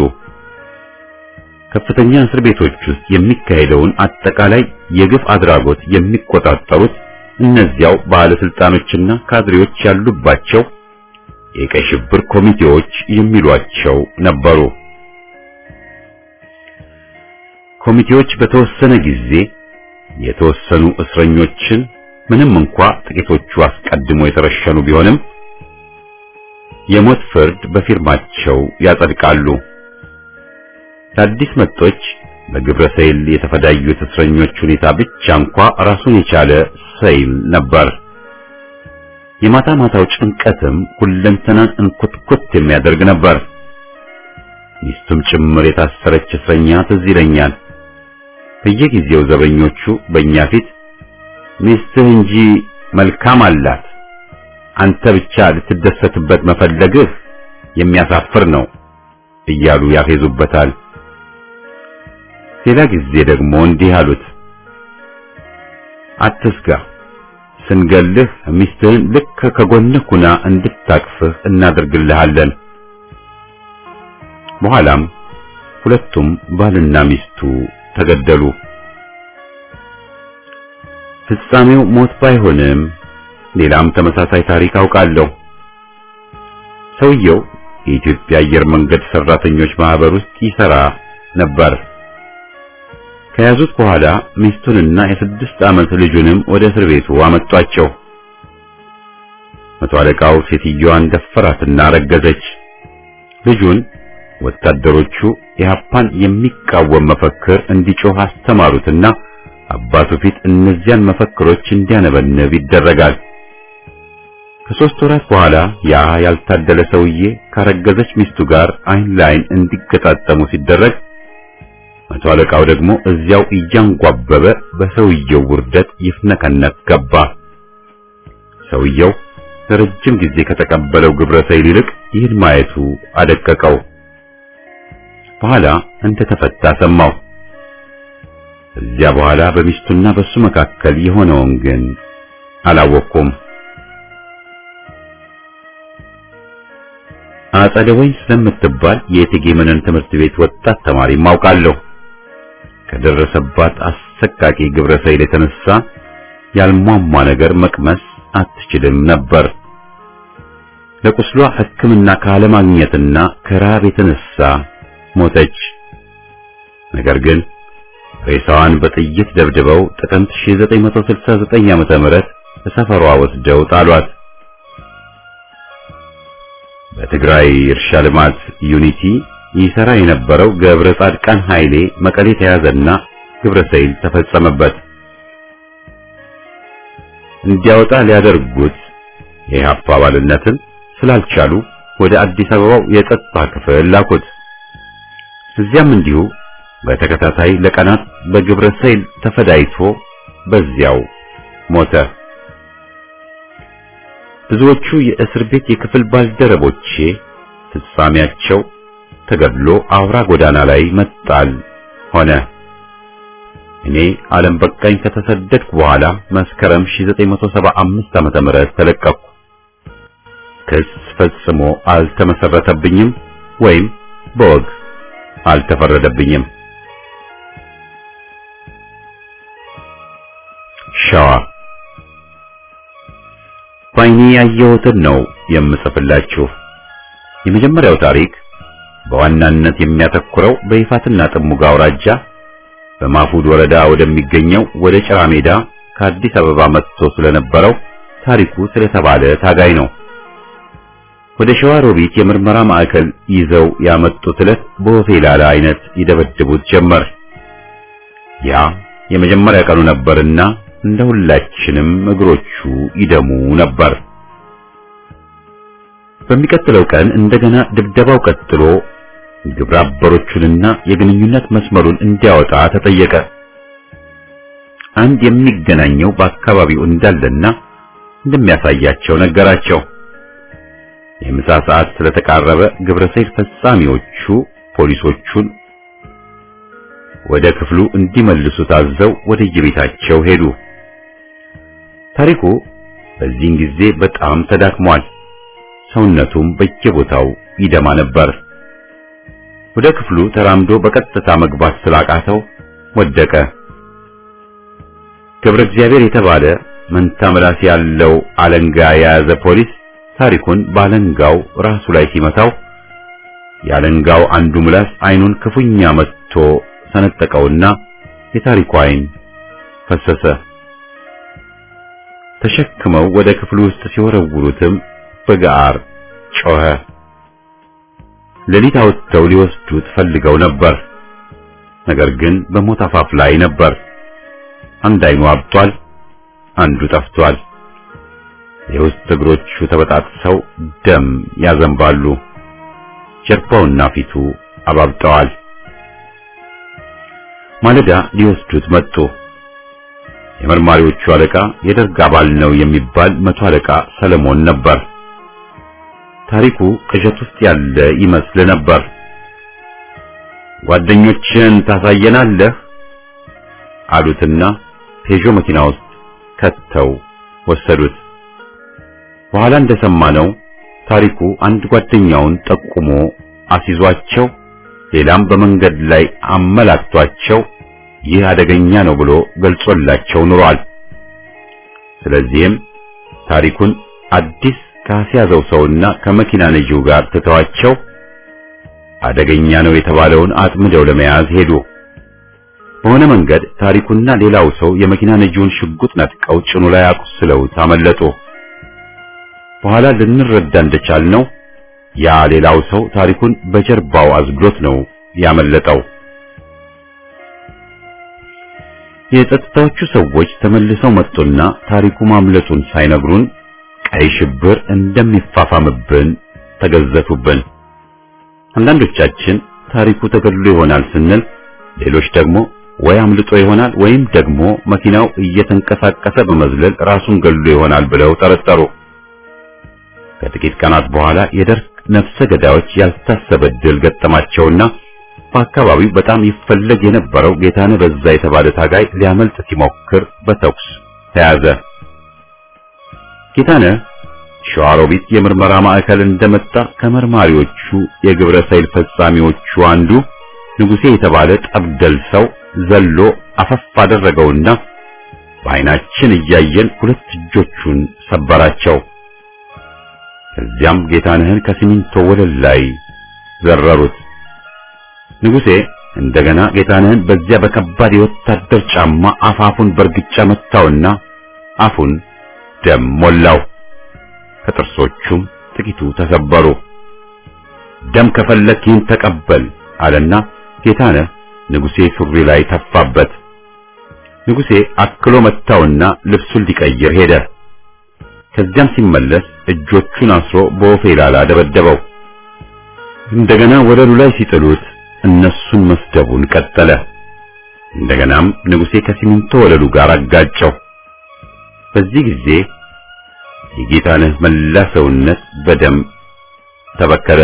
ከፍተኛ እስር ቤቶች ውስጥ የሚካሄደውን አጠቃላይ የግፍ አድራጎት የሚቆጣጠሩት እነዚያው ባለስልጣኖችና ካድሬዎች ያሉባቸው የቀይ ሽብር ኮሚቴዎች የሚሏቸው ነበሩ። ኮሚቴዎች በተወሰነ ጊዜ የተወሰኑ እስረኞችን ምንም እንኳ ጥቂቶቹ አስቀድሞ የተረሸኑ ቢሆንም የሞት ፍርድ በፊርማቸው ያጸድቃሉ። አዲስ መጦች በግብረ ሰይል የተፈዳዩት እስረኞች ሁኔታ ብቻ እንኳ ራሱን የቻለ ሰይል ነበር። የማታ ማታው ጭንቀትም ሁለንተናን እንኩትኩት የሚያደርግ ነበር። ሚስቱም ጭምር የታሰረች እስረኛ ትዝ ይለኛል። በየጊዜው ዘበኞቹ በእኛ ፊት ሚስትህ እንጂ መልካም አላት፣ አንተ ብቻ ልትደሰትበት መፈለግህ የሚያሳፍር ነው እያሉ ያፌዙበታል። ሌላ ጊዜ ደግሞ እንዲህ አሉት፣ አትስጋ፣ ስንገልህ ሚስትህን ልክ ከጎንህ ሁና እንድታቅፍህ እናደርግልሃለን። በኋላም ሁለቱም ባልና ሚስቱ ተገደሉ። ፍጻሜው ሞት ባይሆንም ሌላም ተመሳሳይ ታሪክ አውቃለሁ። ሰውየው የኢትዮጵያ አየር መንገድ ሰራተኞች ማህበር ውስጥ ይሰራ ነበር። ከያዙት በኋላ ሚስቱንና የስድስት ዓመት ልጁንም ወደ እስር ቤቱ አመጧቸው። መቶ አለቃው ሴትዮዋን ደፈራትና ረገዘች። ልጁን ወታደሮቹ ኢህአፓን የሚቃወም መፈክር እንዲጮህ አስተማሩትና አባቱ ፊት እነዚያን መፈክሮች እንዲያነበንብ ይደረጋል። ከሶስት ወራት በኋላ ያ ያልታደለ ሰውዬ ካረገዘች ሚስቱ ጋር አይን ላይን እንዲገጣጠሙ ሲደረግ መቶ አለቃው ደግሞ እዚያው እያንጓበበ በሰውየው ውርደት ይፍነከነክ ገባ። ሰውየው ለረጅም ጊዜ ከተቀበለው ግብረ ሰይል ይልቅ ይህን ማየቱ አደቀቀው። በኋላ እንደተፈታ ሰማው። እዚያ በኋላ በሚስቱና በሱ መካከል የሆነውን ግን አላወቅኩም። አጸደ ወይን ስለምትባል የእቴጌ መነን ትምህርት ቤት ወጣት ተማሪ ማውቃለሁ። ከደረሰባት አሰቃቂ ግብረ ሰይል የተነሳ ያልሟሟ ነገር መቅመስ አትችልም ነበር። ለቁስሏ ሕክምና ካለማግኘትና ከራብ የተነሳ ሞተች። ነገር ግን ሬሳዋን በጥይት ደብድበው ጥቅምት ሺህ ዘጠኝ መቶ ስልሳ ዘጠኝ ዓመተ ምህረት በሰፈሯ ወስደው ጣሏት። በትግራይ እርሻ ልማት ዩኒቲ ይሰራ የነበረው ገብረ ጻድቃን ኃይሌ መቀሌ ተያዘና ግብረ ሰይል ተፈጸመበት። እንዲያወጣ ሊያደርጉት የኢህአፓ አባልነትን ስላልቻሉ ወደ አዲስ አበባው የጸጥታ ክፍል ላኩት። እዚያም እንዲሁ በተከታታይ ለቀናት በግብረ ሰይል ተፈዳይቶ በዚያው ሞተ። ብዙዎቹ የእስር ቤት የክፍል ባልደረቦቼ ፍጻሜያቸው ተገድሎ አውራ ጎዳና ላይ መጣል ሆነ። እኔ ዓለም በቃኝ ከተሰደድኩ በኋላ መስከረም ሺህ ዘጠኝ መቶ ሰባ አምስት ዓመተ ምህረት ተለቀቅኩ። ክስ ፈጽሞ አልተመሰረተብኝም ወይም በወግ አልተፈረደብኝም። ሸዋ ባይኔ ያየሁትን ነው የምጽፍላችሁ። የመጀመሪያው ታሪክ በዋናነት የሚያተኩረው በይፋትና ጥሙጋ አውራጃ በማፉድ ወረዳ ወደሚገኘው ወደ ጭራ ሜዳ ከአዲስ አበባ መጥቶ ስለነበረው ታሪኩ ስለተባለ ታጋይ ነው። ወደ ሸዋ ሮቢት የምርመራ ማዕከል ይዘው ያመጡት ዕለት በወፌላላ አይነት ይደበድቡት ጀመር። ያ የመጀመሪያ ቀኑ ነበርና እንደ ሁላችንም እግሮቹ ይደሙ ነበር። በሚቀጥለው ቀን እንደገና ድብደባው ቀጥሎ ግብረ አበሮቹንና የግንኙነት መስመሩን እንዲያወጣ ተጠየቀ። አንድ የሚገናኘው በአካባቢው እንዳለና እንደሚያሳያቸው ነገራቸው። የምሳ ሰዓት ስለተቃረበ ግብረ ሰይል ፈጻሚዎቹ ፖሊሶቹን ወደ ክፍሉ እንዲመልሱ ታዘው ወደ የቤታቸው ሄዱ። ታሪኩ በዚህን ጊዜ በጣም ተዳክሟል። ሰውነቱም በየቦታው ይደማ ነበር። ወደ ክፍሉ ተራምዶ በቀጥታ መግባት ስላቃተው ወደቀ። ገብረ እግዚአብሔር የተባለ መንታ ምላስ ያለው አለንጋ የያዘ ፖሊስ ታሪኩን ባለንጋው ራሱ ላይ ሲመታው ያለንጋው አንዱ ምላስ አይኑን ክፉኛ መትቶ ሰነጠቀውና የታሪኩ ዓይን ፈሰሰ። ተሸክመው ወደ ክፍሉ ውስጥ ሲወረውሩትም በጋር ጮኸ። ሌሊት አውጥተው ሊወስዱት ፈልገው ነበር። ነገር ግን በሞት አፋፍ ላይ ነበር። አንድ ዓይኑ አብጧል፣ አንዱ ጠፍቷል። የውስጥ እግሮቹ ተበጣጥሰው ደም ያዘንባሉ። ጀርባውና ፊቱ አባብጠዋል። ማለዳ ሊወስዱት መጡ። የመርማሪዎቹ አለቃ የደርግ አባል ነው የሚባል መቶ አለቃ ሰለሞን ነበር። ታሪኩ ቅዠት ውስጥ ያለ ይመስል ነበር። ጓደኞችን ታሳየናለህ አሉትና ፔዦ መኪና ውስጥ ከተው ወሰዱት። በኋላ እንደሰማነው ታሪኩ አንድ ጓደኛውን ጠቁሞ አስይዟቸው፣ ሌላም በመንገድ ላይ አመላክቷቸው ይህ አደገኛ ነው ብሎ ገልጾላቸው ኑሯል። ስለዚህም ታሪኩን አዲስ ካስያዘው ሰውና ከመኪና ነጂው ጋር ትተዋቸው አደገኛ ነው የተባለውን አጥምደው ለመያዝ ሄዱ። በሆነ መንገድ ታሪኩና ሌላው ሰው የመኪና ነጂውን ሽጉጥ ነጥቀው ጭኑ ላይ አቁስለውት አመለጡ። በኋላ ልንረዳ እንደቻልነው ያ ሌላው ሰው ታሪኩን በጀርባው አዝሎት ነው ያመለጠው። የጸጥታዎቹ ሰዎች ተመልሰው መጡና ታሪኩ ማምለጡን ሳይነግሩን ቀይ ሽብር እንደሚፋፋምብን ተገዘቱብን። አንዳንዶቻችን ታሪኩ ተገድሎ ይሆናል ስንል፣ ሌሎች ደግሞ ወይ አምልጦ ይሆናል ወይም ደግሞ መኪናው እየተንቀሳቀሰ በመዝለል ራሱን ገድሎ ይሆናል ብለው ጠረጠሩ። ከጥቂት ቀናት በኋላ የደርግ ነፍሰ ገዳዮች ያልታሰበ ድል ገጠማቸውና በአካባቢው በጣም ይፈለግ የነበረው ጌታነህ በዛ የተባለ ታጋይ ሊያመልጥ ሲሞክር በተኩስ ተያዘ። ጌታነህ ሸዋሮቢት የምርመራ ማዕከል እንደመጣ ከመርማሪዎቹ የግብረ ሰይል ፈጻሚዎቹ አንዱ ንጉሴ የተባለ ጠብደል ሰው ዘሎ አፈፍ አደረገውና በዓይናችን እያየን ሁለት እጆቹን ሰበራቸው። ከዚያም ጌታነህን ከሲሚንቶ ወለል ላይ ዘረሩት። ንጉሴ እንደገና ጌታነህን በዚያ በከባድ የወታደር ጫማ አፋፉን በርግጫ መታውና አፉን ደም ሞላው። ከጥርሶቹም ጥቂቱ ተሰበሩ። ደም ከፈለክ ይህን ተቀበል አለና ጌታነህ ንጉሴ ሱሪ ላይ ተፋበት። ንጉሴ አክሎ መታውና ልብሱን ሊቀይር ሄደ። ከዚያም ሲመለስ እጆቹን አስሮ በወፌላላ ደበደበው። እንደገና ወለሉ ላይ ሲጥሉት እነሱን መስደቡን ቀጠለ። እንደገናም ንጉሴ ከሲሚንቶ ወለሉ ጋር አጋጨው። በዚህ ጊዜ የጌታነህ መላ ሰውነት በደም ተበከለ።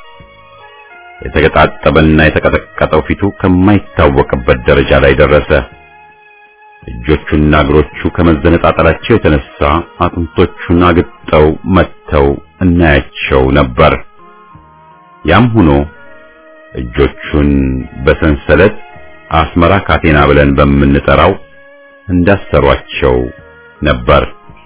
የተገጣጠበና የተቀጠቀጠው ፊቱ ከማይታወቅበት ደረጃ ላይ ደረሰ። እጆቹና እግሮቹ ከመዘነጣጠላቸው የተነሳ አጥንቶቹን አግጠው መተው እናያቸው ነበር። ያም ሆኖ እጆቹን በሰንሰለት አስመራ ካቴና ብለን በምንጠራው እንዳሰሯቸው ነበር።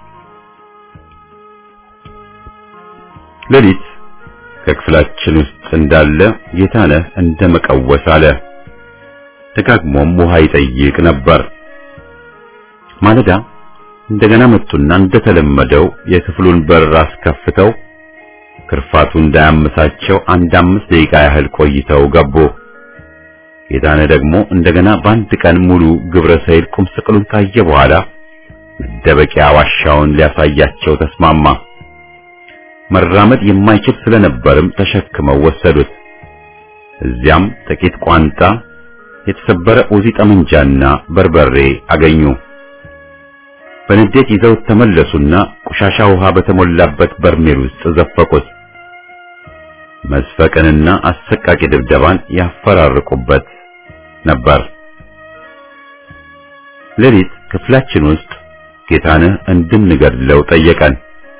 ሌሊት ከክፍላችን ውስጥ እንዳለ ጌታነህ እንደመቀወስ አለ። ደጋግሞም ውሃ ይጠይቅ ነበር። ማለዳ እንደገና መጡና እንደተለመደው የክፍሉን በር አስከፍተው ክርፋቱ እንዳያመሳቸው አንድ አምስት ደቂቃ ያህል ቆይተው ገቡ። ጌታነህ ደግሞ እንደገና በአንድ ቀን ሙሉ ግብረ ሰይል ቁም ስቅሉን ካየ በኋላ መደበቂያ ዋሻውን ሊያሳያቸው ተስማማ። መራመድ የማይችል ስለነበርም ተሸክመው ወሰዱት። እዚያም ጥቂት ቋንጣ፣ የተሰበረ ኡዚ ጠመንጃና በርበሬ አገኙ። በንዴት ይዘው ተመለሱና ቆሻሻ ውሃ በተሞላበት በርሜል ውስጥ ዘፈቁት። መስፈቅንና አሰቃቂ ድብደባን ያፈራርቁበት ነበር። ሌሊት ክፍላችን ውስጥ ጌታነህ እንድንገድለው ጠየቀን።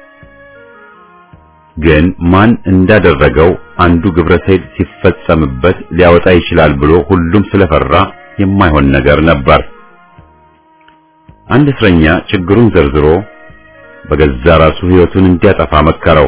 ግን ማን እንዳደረገው አንዱ ግብረ ሰይል ሲፈጸምበት ሊያወጣ ይችላል ብሎ ሁሉም ስለፈራ የማይሆን ነገር ነበር። አንድ እስረኛ ችግሩን ዘርዝሮ በገዛ ራሱ ሕይወቱን እንዲያጠፋ መከረው።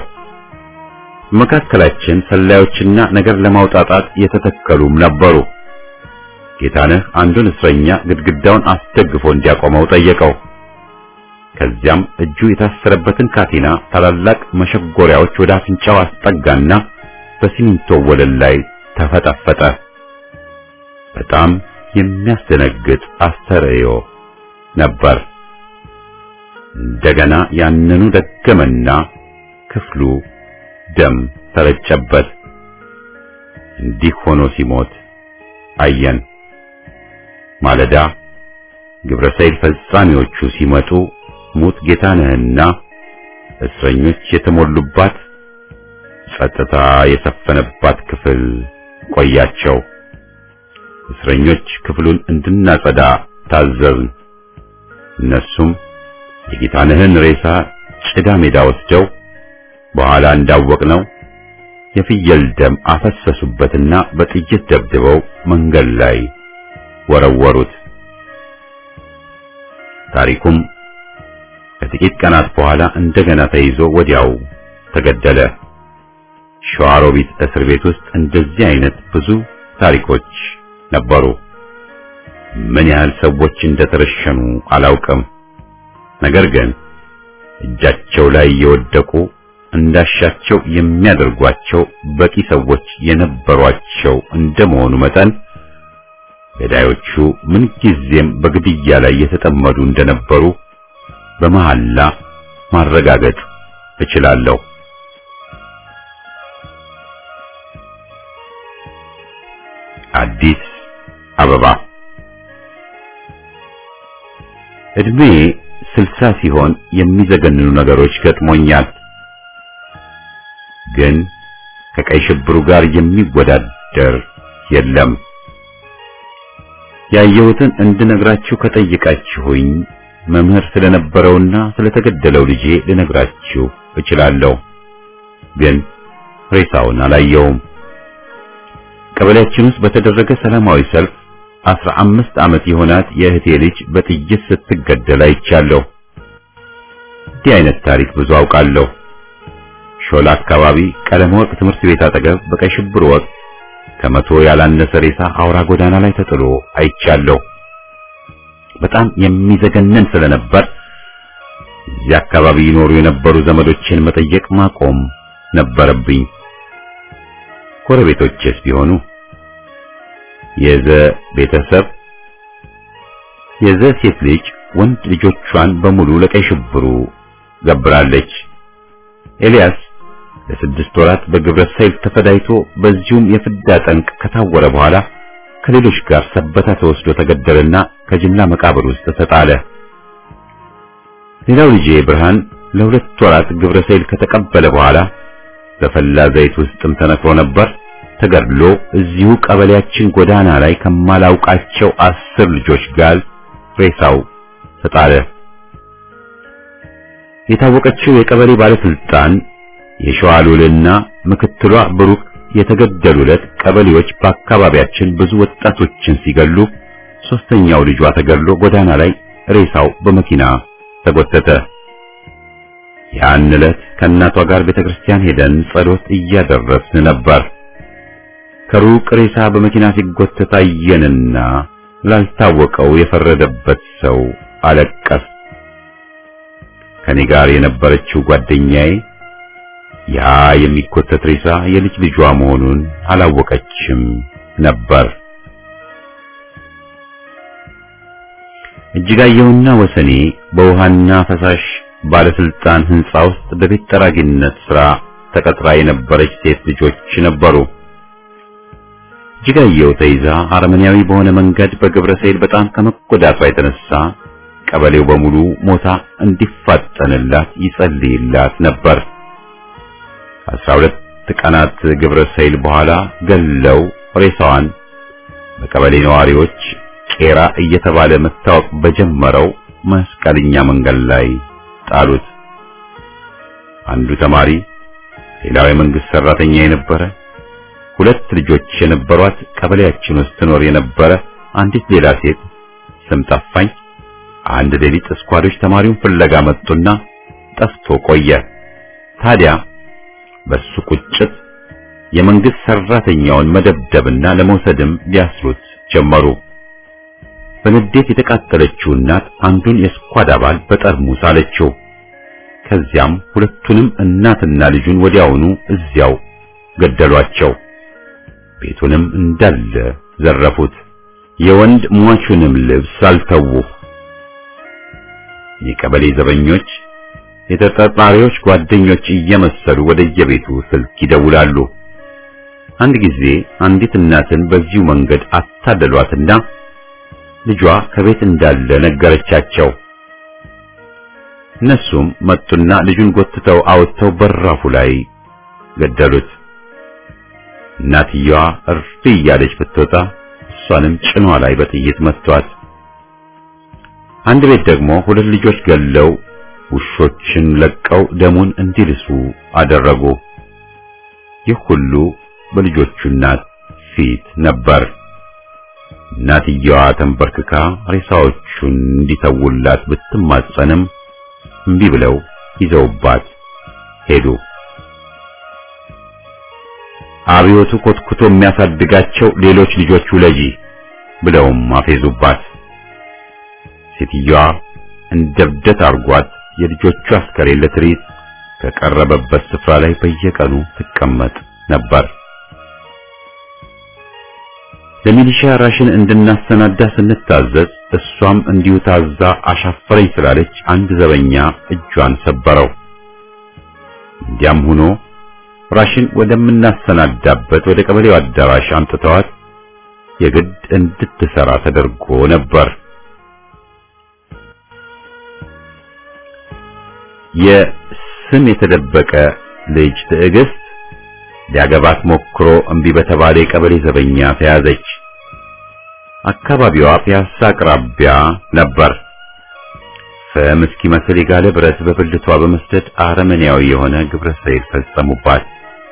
መካከላችን ሰላዮችና ነገር ለማውጣጣት የተተከሉም ነበሩ። ጌታነህ አንዱን እስረኛ ግድግዳውን አስደግፎ እንዲያቆመው ጠየቀው። ከዚያም እጁ የታሰረበትን ካቴና ታላላቅ መሸጎሪያዎች ወደ አፍንጫው አስጠጋና በሲሚንቶ ወለል ላይ ተፈጠፈጠ። በጣም የሚያስደነግጥ አስተርእዮ ነበር። እንደገና ያንኑ ደገመና ክፍሉ ደም ተረጨበት። እንዲህ ሆኖ ሲሞት አየን። ማለዳ ግብረ ሰይል ፈጻሚዎቹ ሲመጡ ሙት ጌታነህና እስረኞች የተሞሉባት ጸጥታ የሰፈነባት ክፍል ቆያቸው። እስረኞች ክፍሉን እንድናጸዳ ታዘዝን። እነሱም የጌታነህን ሬሳ ጭዳ ሜዳ ወስደው በኋላ እንዳወቅነው የፍየል ደም አፈሰሱበትና በጥይት ደብድበው መንገድ ላይ ወረወሩት። ታሪኩም ከጥቂት ቀናት በኋላ እንደገና ተይዞ ወዲያው ተገደለ። ሸዋሮቢት እስር ቤት ውስጥ እንደዚህ አይነት ብዙ ታሪኮች ነበሩ። ምን ያህል ሰዎች እንደተረሸኑ አላውቅም። ነገር ግን እጃቸው ላይ የወደቁ እንዳሻቸው የሚያደርጓቸው በቂ ሰዎች የነበሯቸው እንደመሆኑ መጠን ገዳዮቹ ምን ጊዜም በግድያ ላይ የተጠመዱ እንደነበሩ በመሐላ ማረጋገጥ እችላለሁ። አዲስ አበባ እድሜ ስልሳ ሲሆን የሚዘገንኑ ነገሮች ገጥሞኛል። ግን ከቀይ ሽብሩ ጋር የሚወዳደር የለም። ያየሁትን እንድነግራችሁ ከጠየቃችሁኝ መምህር ስለነበረውና ስለተገደለው ልጄ ልነግራችሁ እችላለሁ። ግን ሬሳውን አላየውም። ቀበሌያችን ውስጥ በተደረገ ሰላማዊ ሰልፍ አስራ አምስት ዓመት የሆናት የእህቴ ልጅ በጥይት ስትገደል አይቻለሁ። እንዲህ አይነት ታሪክ ብዙ አውቃለሁ። ሾላ አካባቢ ቀለም ወርቅ ትምህርት ቤት አጠገብ በቀይ ሽብር ወቅት ከመቶ ያላነሰ ሬሳ አውራ ጎዳና ላይ ተጥሎ አይቻለሁ። በጣም የሚዘገነን ስለነበር እዚህ አካባቢ ይኖሩ የነበሩ ዘመዶችን መጠየቅ ማቆም ነበረብኝ። ጎረቤቶችስ ቢሆኑ የዘ ቤተሰብ የዘ ሴት ልጅ ወንድ ልጆቿን በሙሉ ለቀይ ሽብሩ ገብራለች። ኤልያስ ለስድስት ወራት በግብረ ሰይል ተፈዳይቶ በዚሁም የፍዳ ጠንቅ ከታወረ በኋላ ከሌሎች ጋር ሰበታ ተወስዶ ተገደለና ከጅምላ መቃብር ውስጥ ተጣለ። ሌላው ልጄ ብርሃን ለሁለት ወራት ግብረ ሰይል ከተቀበለ በኋላ በፈላ ዘይት ውስጥም ተነክሮ ነበር። ተገድሎ እዚሁ ቀበሌያችን ጎዳና ላይ ከማላውቃቸው አስር ልጆች ጋር ሬሳው ተጣለ። የታወቀችው የቀበሌ ባለስልጣን የሸዋሉልና ምክትሏ ብሩክ የተገደሉለት ቀበሌዎች በአካባቢያችን ብዙ ወጣቶችን ሲገሉ ሶስተኛው ልጇ ተገድሎ ጎዳና ላይ ሬሳው በመኪና ተጎተተ። ያን ዕለት ከእናቷ ጋር ቤተክርስቲያን ሄደን ጸሎት እያደረስን ነበር። ከሩቅ ሬሳ በመኪና ሲጎተት አየንና ላልታወቀው የፈረደበት ሰው አለቀስ። ከኔ ጋር የነበረችው ጓደኛዬ ያ የሚጎተት ሬሳ የልጅ ልጇ መሆኑን አላወቀችም ነበር። እጅጋየውና ወሰኔ በውሃና ፈሳሽ ባለስልጣን ህንጻ ውስጥ በቤት ጠራጊነት ስራ ተቀጥራ የነበረች ሴት ልጆች ነበሩ። እጅጋየው ተይዛ አረመኔያዊ በሆነ መንገድ በግብረ ሰይል በጣም ከመጎዳቷ የተነሳ ቀበሌው በሙሉ ሞታ እንዲፋጠንላት ይጸልይላት ነበር። አስራ ሁለት ቀናት ግብረ ሰይል በኋላ ገለው ሬሳዋን በቀበሌ ነዋሪዎች ቄራ እየተባለ መታወቅ በጀመረው መስቀልኛ መንገድ ላይ ጣሉት። አንዱ ተማሪ፣ ሌላው የመንግስት ሰራተኛ የነበረ፣ ሁለት ልጆች የነበሯት ቀበሌያችን ውስጥ ትኖር የነበረ አንዲት ሌላ ሴት ስም ጠፋኝ። አንድ ሌሊት ስኳዶች ተማሪውን ፍለጋ መጡና ጠፍቶ ቆየ። ታዲያ በሱ ቁጭት የመንግስት ሰራተኛውን መደብደብና ለመውሰድም ሊያስሩት ጀመሩ። በንዴት የተቃጠለችው እናት አንዱን የስኳድ አባል በጠርሙስ አለችው። ከዚያም ሁለቱንም እናትና ልጁን ወዲያውኑ እዚያው ገደሏቸው። ቤቱንም እንዳለ ዘረፉት። የወንድ ሟቹንም ልብስ አልተዉ። የቀበሌ ዘበኞች የተጠርጣሪዎች ጓደኞች እየመሰሉ ወደየቤቱ ስልክ ይደውላሉ። አንድ ጊዜ አንዲት እናትን በዚሁ መንገድ አታለሏትና ልጇ ከቤት እንዳለ ነገረቻቸው። እነሱም መጡና ልጁን ጎትተው አውጥተው በራፉ ላይ ገደሉት። እናትየዋ እርፍ እያለች ብትወጣ እሷንም ጭኗ ላይ በጥይት መቷት። አንድ ቤት ደግሞ ሁለት ልጆች ገለው ውሾችን ለቀው ደሙን እንዲልሱ አደረጉ። ይህ ሁሉ በልጆቹ እናት ፊት ነበር። እናትየዋ ተንበርክካ ሬሳዎቹን እንዲተውላት ብትማጸንም እምቢ ብለው ይዘውባት ሄዱ። አብዮቱ ኮትኩቶ የሚያሳድጋቸው ሌሎች ልጆች ውለጂ ብለውም አፌዙባት። ሴትዮዋ እንደብደት አርጓት የልጆቹ አስከሬን ለትርኢት ከቀረበበት ስፍራ ላይ በየቀኑ ትቀመጥ ነበር። ለሚሊሻ ራሽን እንድናሰናዳ ስንታዘዝ እሷም እንዲሁ ታዛ አሻፈረኝ ስላለች አንድ ዘበኛ እጇን ሰበረው። እንዲያም ሆኖ ራሽን ወደምናሰናዳበት ወደ ቀበሌው አዳራሽ አምጥተዋት የግድ እንድትሰራ ተደርጎ ነበር። የስም የተደበቀ ልጅ ትዕግስት ሊያገባት ሞክሮ እምቢ በተባለ የቀበሌ ዘበኛ ተያዘች። አካባቢዋ ፒያሳ አቅራቢያ ነበር። ፍም እስኪመስል የጋለ ብረት በብልቷ በመስደድ አረመኔያዊ የሆነ ግብረ ሰይል ፈጸሙባት።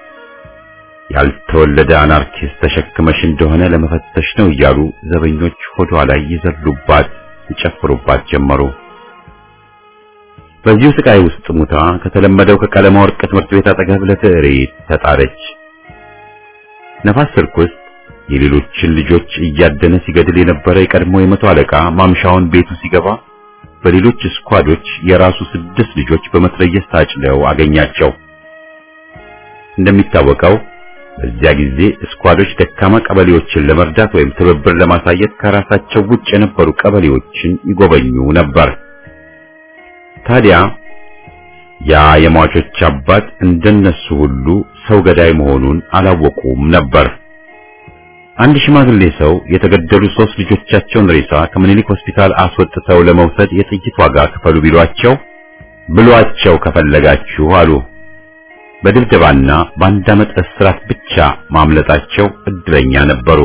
ያልተወለደ አናርኪስት ተሸክመሽ እንደሆነ ለመፈተሽ ነው እያሉ ዘበኞች ሆዷ ላይ ይዘሉባት፣ ይጨፍሩባት ጀመሩ። በዚሁ ስቃይ ውስጥ ሙታ ከተለመደው ከቀለማ ወርቅ ትምህርት ቤት አጠገብ ለትዕሪት ተጣለች። ነፋስ ስልክ ውስጥ የሌሎችን ልጆች እያደነ ሲገድል የነበረ የቀድሞ የመቶ አለቃ ማምሻውን ቤቱ ሲገባ በሌሎች ስኳዶች የራሱ ስድስት ልጆች በመትረየስ ታጭለው አገኛቸው። እንደሚታወቀው በዚያ ጊዜ ስኳዶች ደካማ ቀበሌዎችን ለመርዳት ወይም ትብብር ለማሳየት ከራሳቸው ውጭ የነበሩ ቀበሌዎችን ይጎበኙ ነበር። ታዲያ ያ የሟቾች አባት እንደነሱ ሁሉ ሰው ገዳይ መሆኑን አላወቁም ነበር። አንድ ሽማግሌ ሰው የተገደሉ ሶስት ልጆቻቸውን ሬሳ ከምኒልክ ሆስፒታል አስወጥተው ለመውሰድ የጥይት ዋጋ ክፈሉ ቢሏቸው ብሏቸው ከፈለጋችሁ አሉ። በድብደባና በአንድ ዓመት እስራት ብቻ ማምለጣቸው እድለኛ ነበሩ።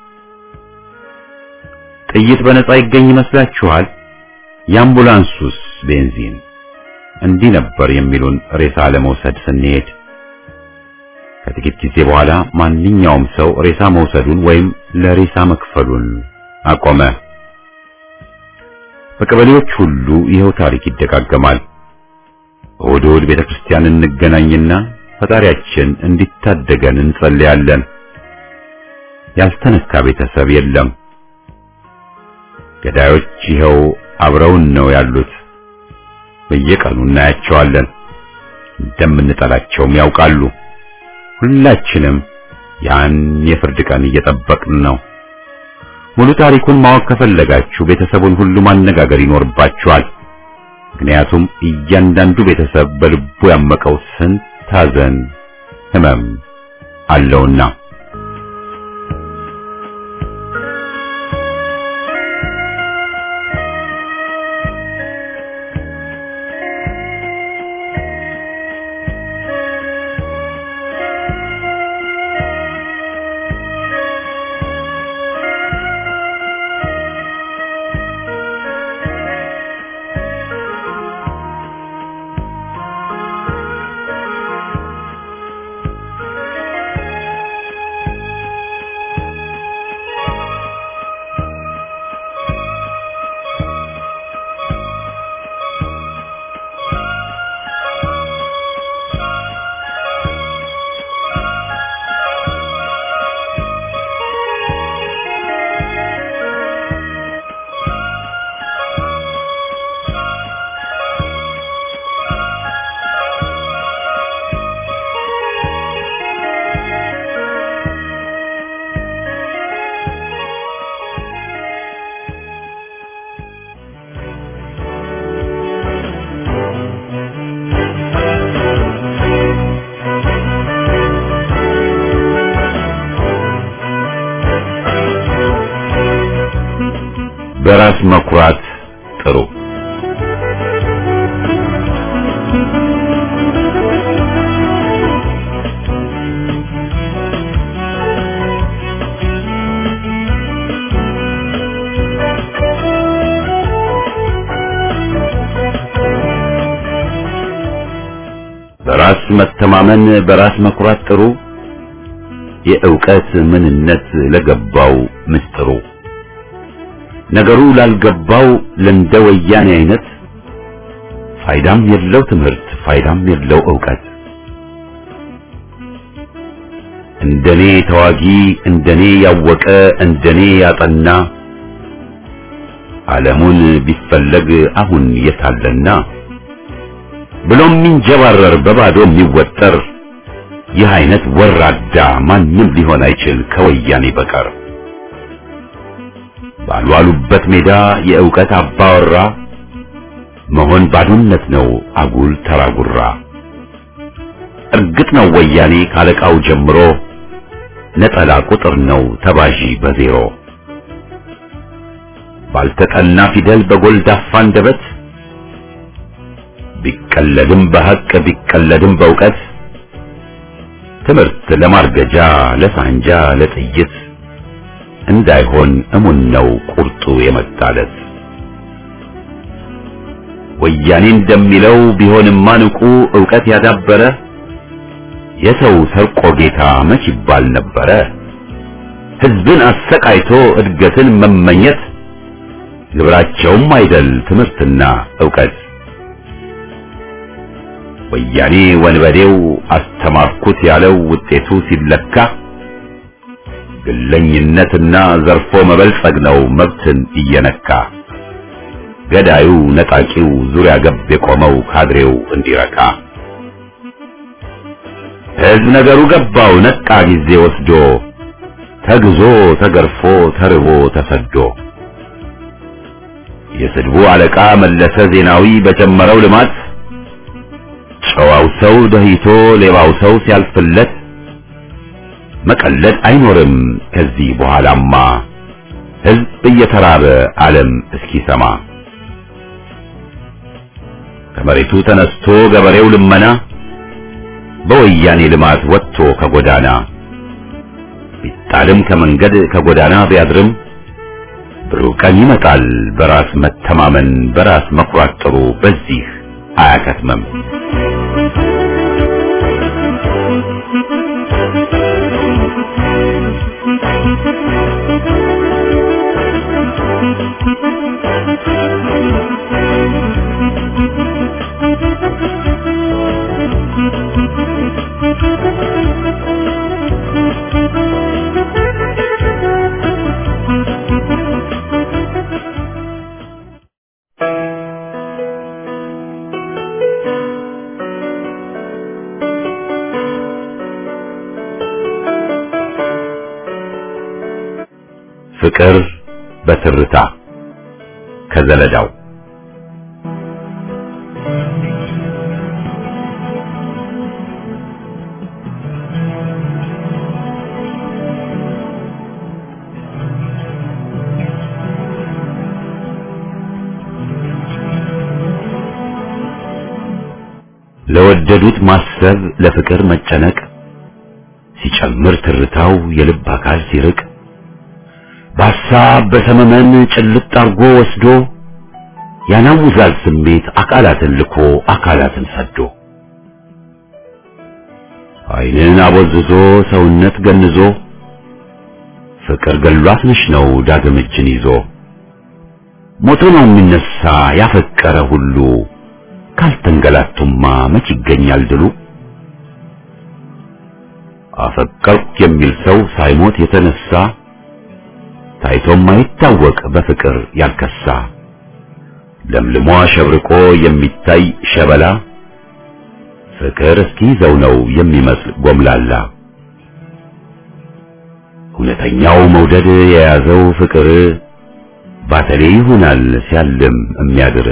ጥይት በነፃ ይገኝ ይመስላችኋል? የአምቡላንሱስ ቤንዚን? እንዲህ ነበር የሚሉን ሬሳ ለመውሰድ ስንሄድ። ከጥቂት ጊዜ በኋላ ማንኛውም ሰው ሬሳ መውሰዱን ወይም ለሬሳ መክፈሉን አቆመ። በቀበሌዎች ሁሉ ይኸው ታሪክ ይደጋገማል። እሑድ እሑድ ቤተክርስቲያን እንገናኝና ፈጣሪያችን እንዲታደገን እንጸልያለን። ያልተነካ ቤተሰብ የለም። ገዳዮች ይኸው አብረውን ነው ያሉት። በየቀኑ እናያቸዋለን። እንደምንጠላቸውም ያውቃሉ። ሁላችንም ያን የፍርድ ቀን እየጠበቅን ነው። ሙሉ ታሪኩን ማወቅ ከፈለጋችሁ ቤተሰቡን ሁሉ ማነጋገር ይኖርባችኋል። ምክንያቱም እያንዳንዱ ቤተሰብ በልቡ ያመቀው ስንት ሐዘን፣ ሕመም አለውና። በራስ መኩራት ጥሩ። በራስ መተማመን በራስ መኩራት ጥሩ። የእውቀት ምንነት ለገባው ምስጥሩ ነገሩ ላልገባው ለንደ ወያኔ አይነት ፋይዳም የለው ትምህርት ፋይዳም የለው ዕውቀት። እንደኔ ተዋጊ እንደኔ ያወቀ እንደኔ ያጠና ዓለሙን ቢፈለግ አሁን የታለና ብሎም ሚንጀባረር በባዶ የሚወጠር ይህ አይነት ወራዳ ማንም ሊሆን አይችል ከወያኔ በቀር። ባልዋሉበት ሜዳ የእውቀት አባወራ መሆን ባዶነት ነው አጉል ተራጉራ። እርግጥ ነው ወያኔ ካለቃው ጀምሮ ነጠላ ቁጥር ነው ተባዢ በዜሮ። ባልተጠና ፊደል በጎልዳፋ አንደበት ቢቀለድም በሐቅ ቢቀለድም በእውቀት ትምህርት ለማርገጃ ለሳንጃ ለጥይት እንዳይሆን እሙን ነው ቁርጡ የመጣለት። ወያኔ እንደሚለው ቢሆንማ ንቁ ዕውቀት ያዳበረ የሰው ሰርቆ ጌታ መች ይባል ነበረ። ሕዝብን አሰቃይቶ እድገትን መመኘት ግብራቸውም አይደል ትምህርትና ዕውቀት። ወያኔ ወንበዴው አስተማርኩት ያለው ውጤቱ ሲለካ ግለኝነትና ዘርፎ መበልጸግ ነው መብትን እየነካ። ገዳዩ ነጣቂው ዙሪያ ገብ የቆመው ካድሬው እንዲረካ ሕዝብ ነገሩ ገባው ነቃ ጊዜ ወስዶ ተግዞ ተገርፎ ተርቦ ተሰዶ። የስድቡ አለቃ መለሰ ዜናዊ በጀመረው ልማት ጨዋው ሰው ደህይቶ ሌባው ሰው ሲያልፍለት መቀለድ አይኖርም ከዚህ በኋላማ ሕዝብ እየተራበ ዓለም እስኪሰማ። ከመሬቱ ተነስቶ ገበሬው ልመና በወያኔ ልማት ወጥቶ ከጎዳና ቢጣልም ከመንገድ ከጎዳና ቢያድርም ብሩህ ቀን ይመጣል በራስ መተማመን በራስ መኩራት ጥሩ በዚህ አያከትመም። ፍቅር በትርታ ከዘለዳው ለወደዱት ማሰብ ለፍቅር መጨነቅ ሲጨምር ትርታው የልብ አካል ሲርቅ በሐሳብ በሰመመን ጭልጥ አርጎ ወስዶ ያናውዛል ስሜት አካላትን ልኮ አካላትን ሰዶ። ዓይንን አቦዝዞ ሰውነት ገንዞ ፍቅር ገሏት ነሽ ነው ዳግም እጅን ይዞ። ሞቶ ነው የሚነሳ ያፈቀረ ሁሉ ካልተንገላቱማ መች ይገኛል ድሉ። አፈቀርኩ የሚል ሰው ሳይሞት የተነሳ ታይቶም ማይታወቅ በፍቅር ያልከሳ። ለምልሞ ሸብርቆ የሚታይ ሸበላ ፍቅር እስኪይዘው ነው የሚመስል ጎምላላ። እውነተኛው መውደድ የያዘው ፍቅር ባተሌ ይሆናል ሲያልም የሚያድር።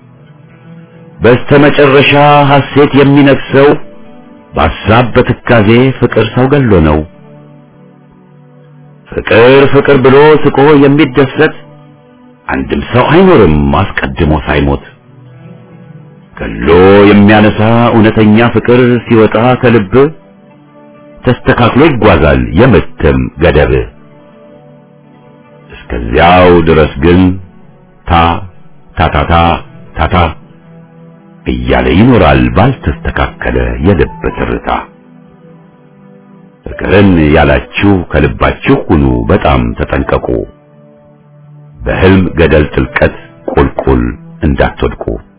በስተመጨረሻ ሐሴት የሚነክሰው በሐሳብ በትካዜ ፍቅር ሰው ገሎ ነው። ፍቅር ፍቅር ብሎ ስቆ የሚደሰት አንድም ሰው አይኖርም አስቀድሞ ሳይሞት ገሎ የሚያነሳ እውነተኛ ፍቅር ሲወጣ ከልብ ተስተካክሎ ይጓዛል የምትም ገደብ እስከዚያው ድረስ ግን ታ ታታታ ታታ እያለ ይኖራል ባልተስተካከለ የልብ ትርታ ፍቅርን ያላችሁ ከልባችሁ ሁኑ በጣም ተጠንቀቁ በህልም ገደል ጥልቀት ቁልቁል እንዳትወድቁ